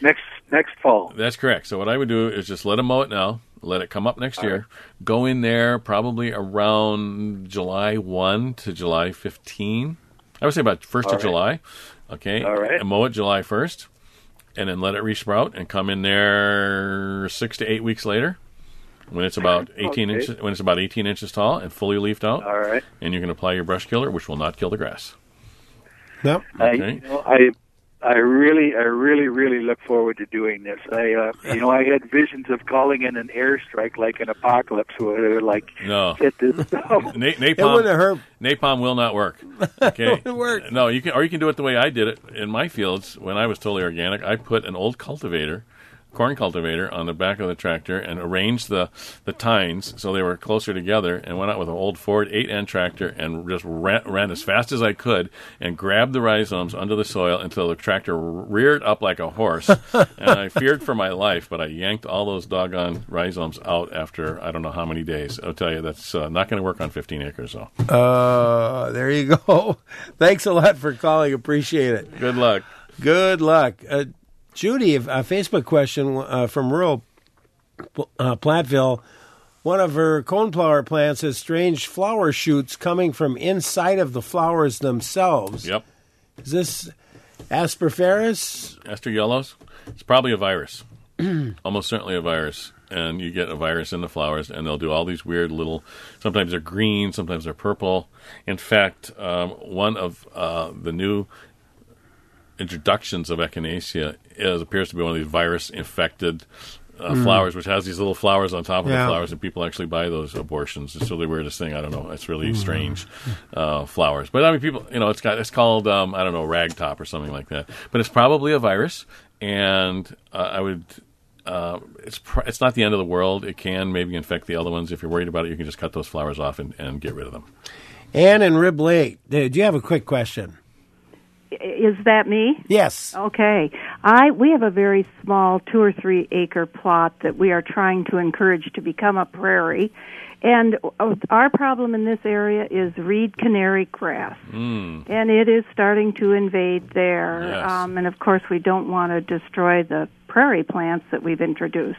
next next fall. That's correct. So what I would do is just let them mow it now, let it come up next All year, right. go in there probably around July first to July fifteenth. I would say about first All of right. July, okay? All right. And mow it July first, and then let it resprout and come in there six to eight weeks later when it's about eighteen Okay. inches when it's about eighteen inches tall and fully leafed out. All right. And you can apply your brush killer, which will not kill the grass. Yep. I, Okay. you know, I, I really, I really, really look forward to doing this. I, uh, you know, I had visions of calling in an airstrike like an apocalypse, where they would like No. hit this stuff. Na- napalm, wouldn't hurt. napalm will not work. Okay, It wouldn't work. No, you can, or you can do it the way I did it in my fields when I was totally organic. I put an old cultivator, corn cultivator, on the back of the tractor and arranged the the tines so they were closer together, and went out with an old Ford eight N tractor and just ran, ran as fast as I could and grabbed the rhizomes under the soil until the tractor reared up like a horse. And I feared for my life, but I yanked all those doggone rhizomes out after I don't know how many days. I'll tell you, that's uh, not going to work on fifteen acres, though. Uh, there you go. Thanks a lot for calling. Appreciate it. Good luck. Good luck. Uh, Judy, a Facebook question uh, from rural uh, Platteville. One of her coneflower plants has strange flower shoots coming from inside of the flowers themselves. Yep. Is this Asperferus? Aster yellows? It's probably a virus. Almost certainly a virus. And you get a virus in the flowers, and they'll do all these weird little, sometimes they're green, sometimes they're purple. In fact, um, one of uh, the new introductions of Echinacea is appears to be one of these virus-infected uh, Mm. flowers, which has these little flowers on top of Yeah. the flowers, and people actually buy those abortions. It's really the weirdest thing. I don't know. It's really Mm. strange uh, flowers. But I mean, people, you know, it's got it's called um, I don't know, ragtop or something like that. But it's probably a virus, and uh, I would. Uh, it's pr- it's not the end of the world. It can maybe infect the other ones. If you're worried about it, you can just cut those flowers off and, and get rid of them. Ann in Rib Lake. Do you have a quick question? Is that me? Yes. Okay. I we have a very small two or three acre plot that we are trying to encourage to become a prairie, and our problem in this area is reed canary grass, Mm. and it is starting to invade there. Yes. Um, and of course, we don't want to destroy the prairie plants that we've introduced.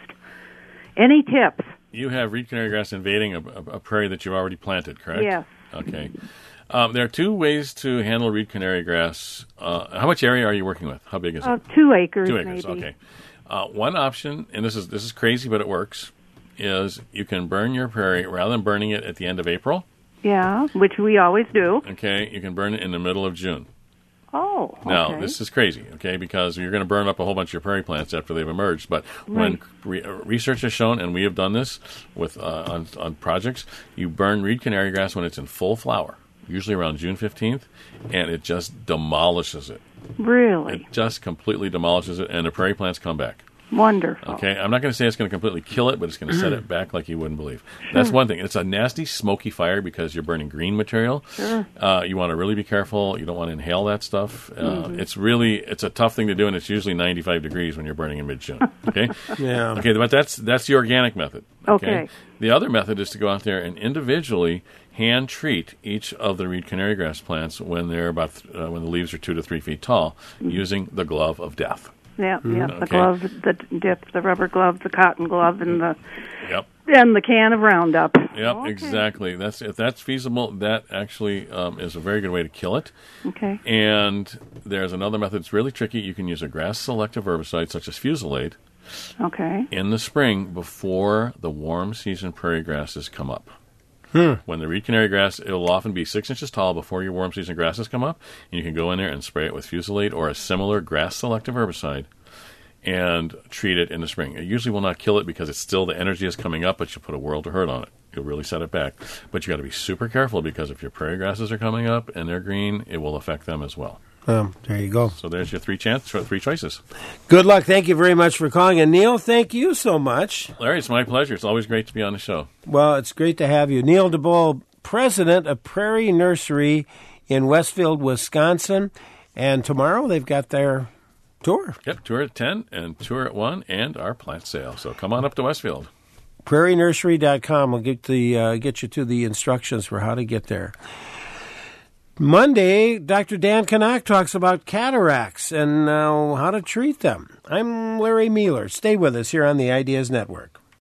Any tips? You have reed canary grass invading a, a, a prairie that you've already planted, correct? Yes. Okay. Um, there are two ways to handle reed canary grass. Uh, how much area are you working with? How big is Uh, it? two acres, Two acres. maybe. Okay. Uh, one option, and this is this is crazy, but it works, is you can burn your prairie rather than burning it at the end of April. Yeah, which we always do. Okay, you can burn it in the middle of June. Oh, okay. Now, this is crazy, okay, because you're going to burn up a whole bunch of your prairie plants after they've emerged. But when re- uh, research has shown, and we have done this with uh, on, on projects, you burn reed canary grass when it's in full flower, usually around June fifteenth, and it just demolishes it. Really? It just completely demolishes it, and the prairie plants come back. Wonderful. Okay, I'm not going to say it's going to completely kill it, but it's going to set it back like you wouldn't believe. That's one thing. It's a nasty, smoky fire because you're burning green material. Sure. Uh, you want to really be careful. You don't want to inhale that stuff. Uh, Mhm. It's really it's a tough thing to do, and it's usually ninety-five degrees when you're burning in mid-June. Okay. Yeah. Okay, but that's that's the organic method. Okay. The other method is to go out there and individually hand treat each of the reed canary grass plants when they're about th- uh, when the leaves are two to three feet tall, using the glove of death. Yeah, yeah. The Okay. glove, the dip, the rubber glove, the cotton glove, and the Yep. and the can of Roundup. Yep, Okay. exactly. That's if that's feasible. That actually um, is a very good way to kill it. Okay. And there's another method that's really tricky. You can use a grass selective herbicide such as Fusilade Okay. in the spring before the warm season prairie grasses come up. Hmm. When the reed canary grass, it will often be six inches tall before your warm season grasses come up, and you can go in there and spray it with Fusilade or a similar grass selective herbicide and treat it in the spring. It usually will not kill it because it's still the energy is coming up, but you'll put a world of hurt on it. You'll really set it back. But you got to be super careful because if your prairie grasses are coming up and they're green, it will affect them as well. Um, there you go. So there's your three chance, three choices. Good luck. Thank you very much for calling. And Neil, thank you so much. Larry, it's my pleasure. It's always great to be on the show. Well, it's great to have you. Neil DeBoll, president of Prairie Nursery in Westfield, Wisconsin. And tomorrow they've got their tour. Yep, tour at ten and tour at one and our plant sale. So come on up to Westfield. prairie nursery dot com will get the uh, get you to the instructions for how to get there. Monday, Doctor Dan Canuck talks about cataracts and uh, how to treat them. I'm Larry Mueller. Stay with us here on the Ideas Network.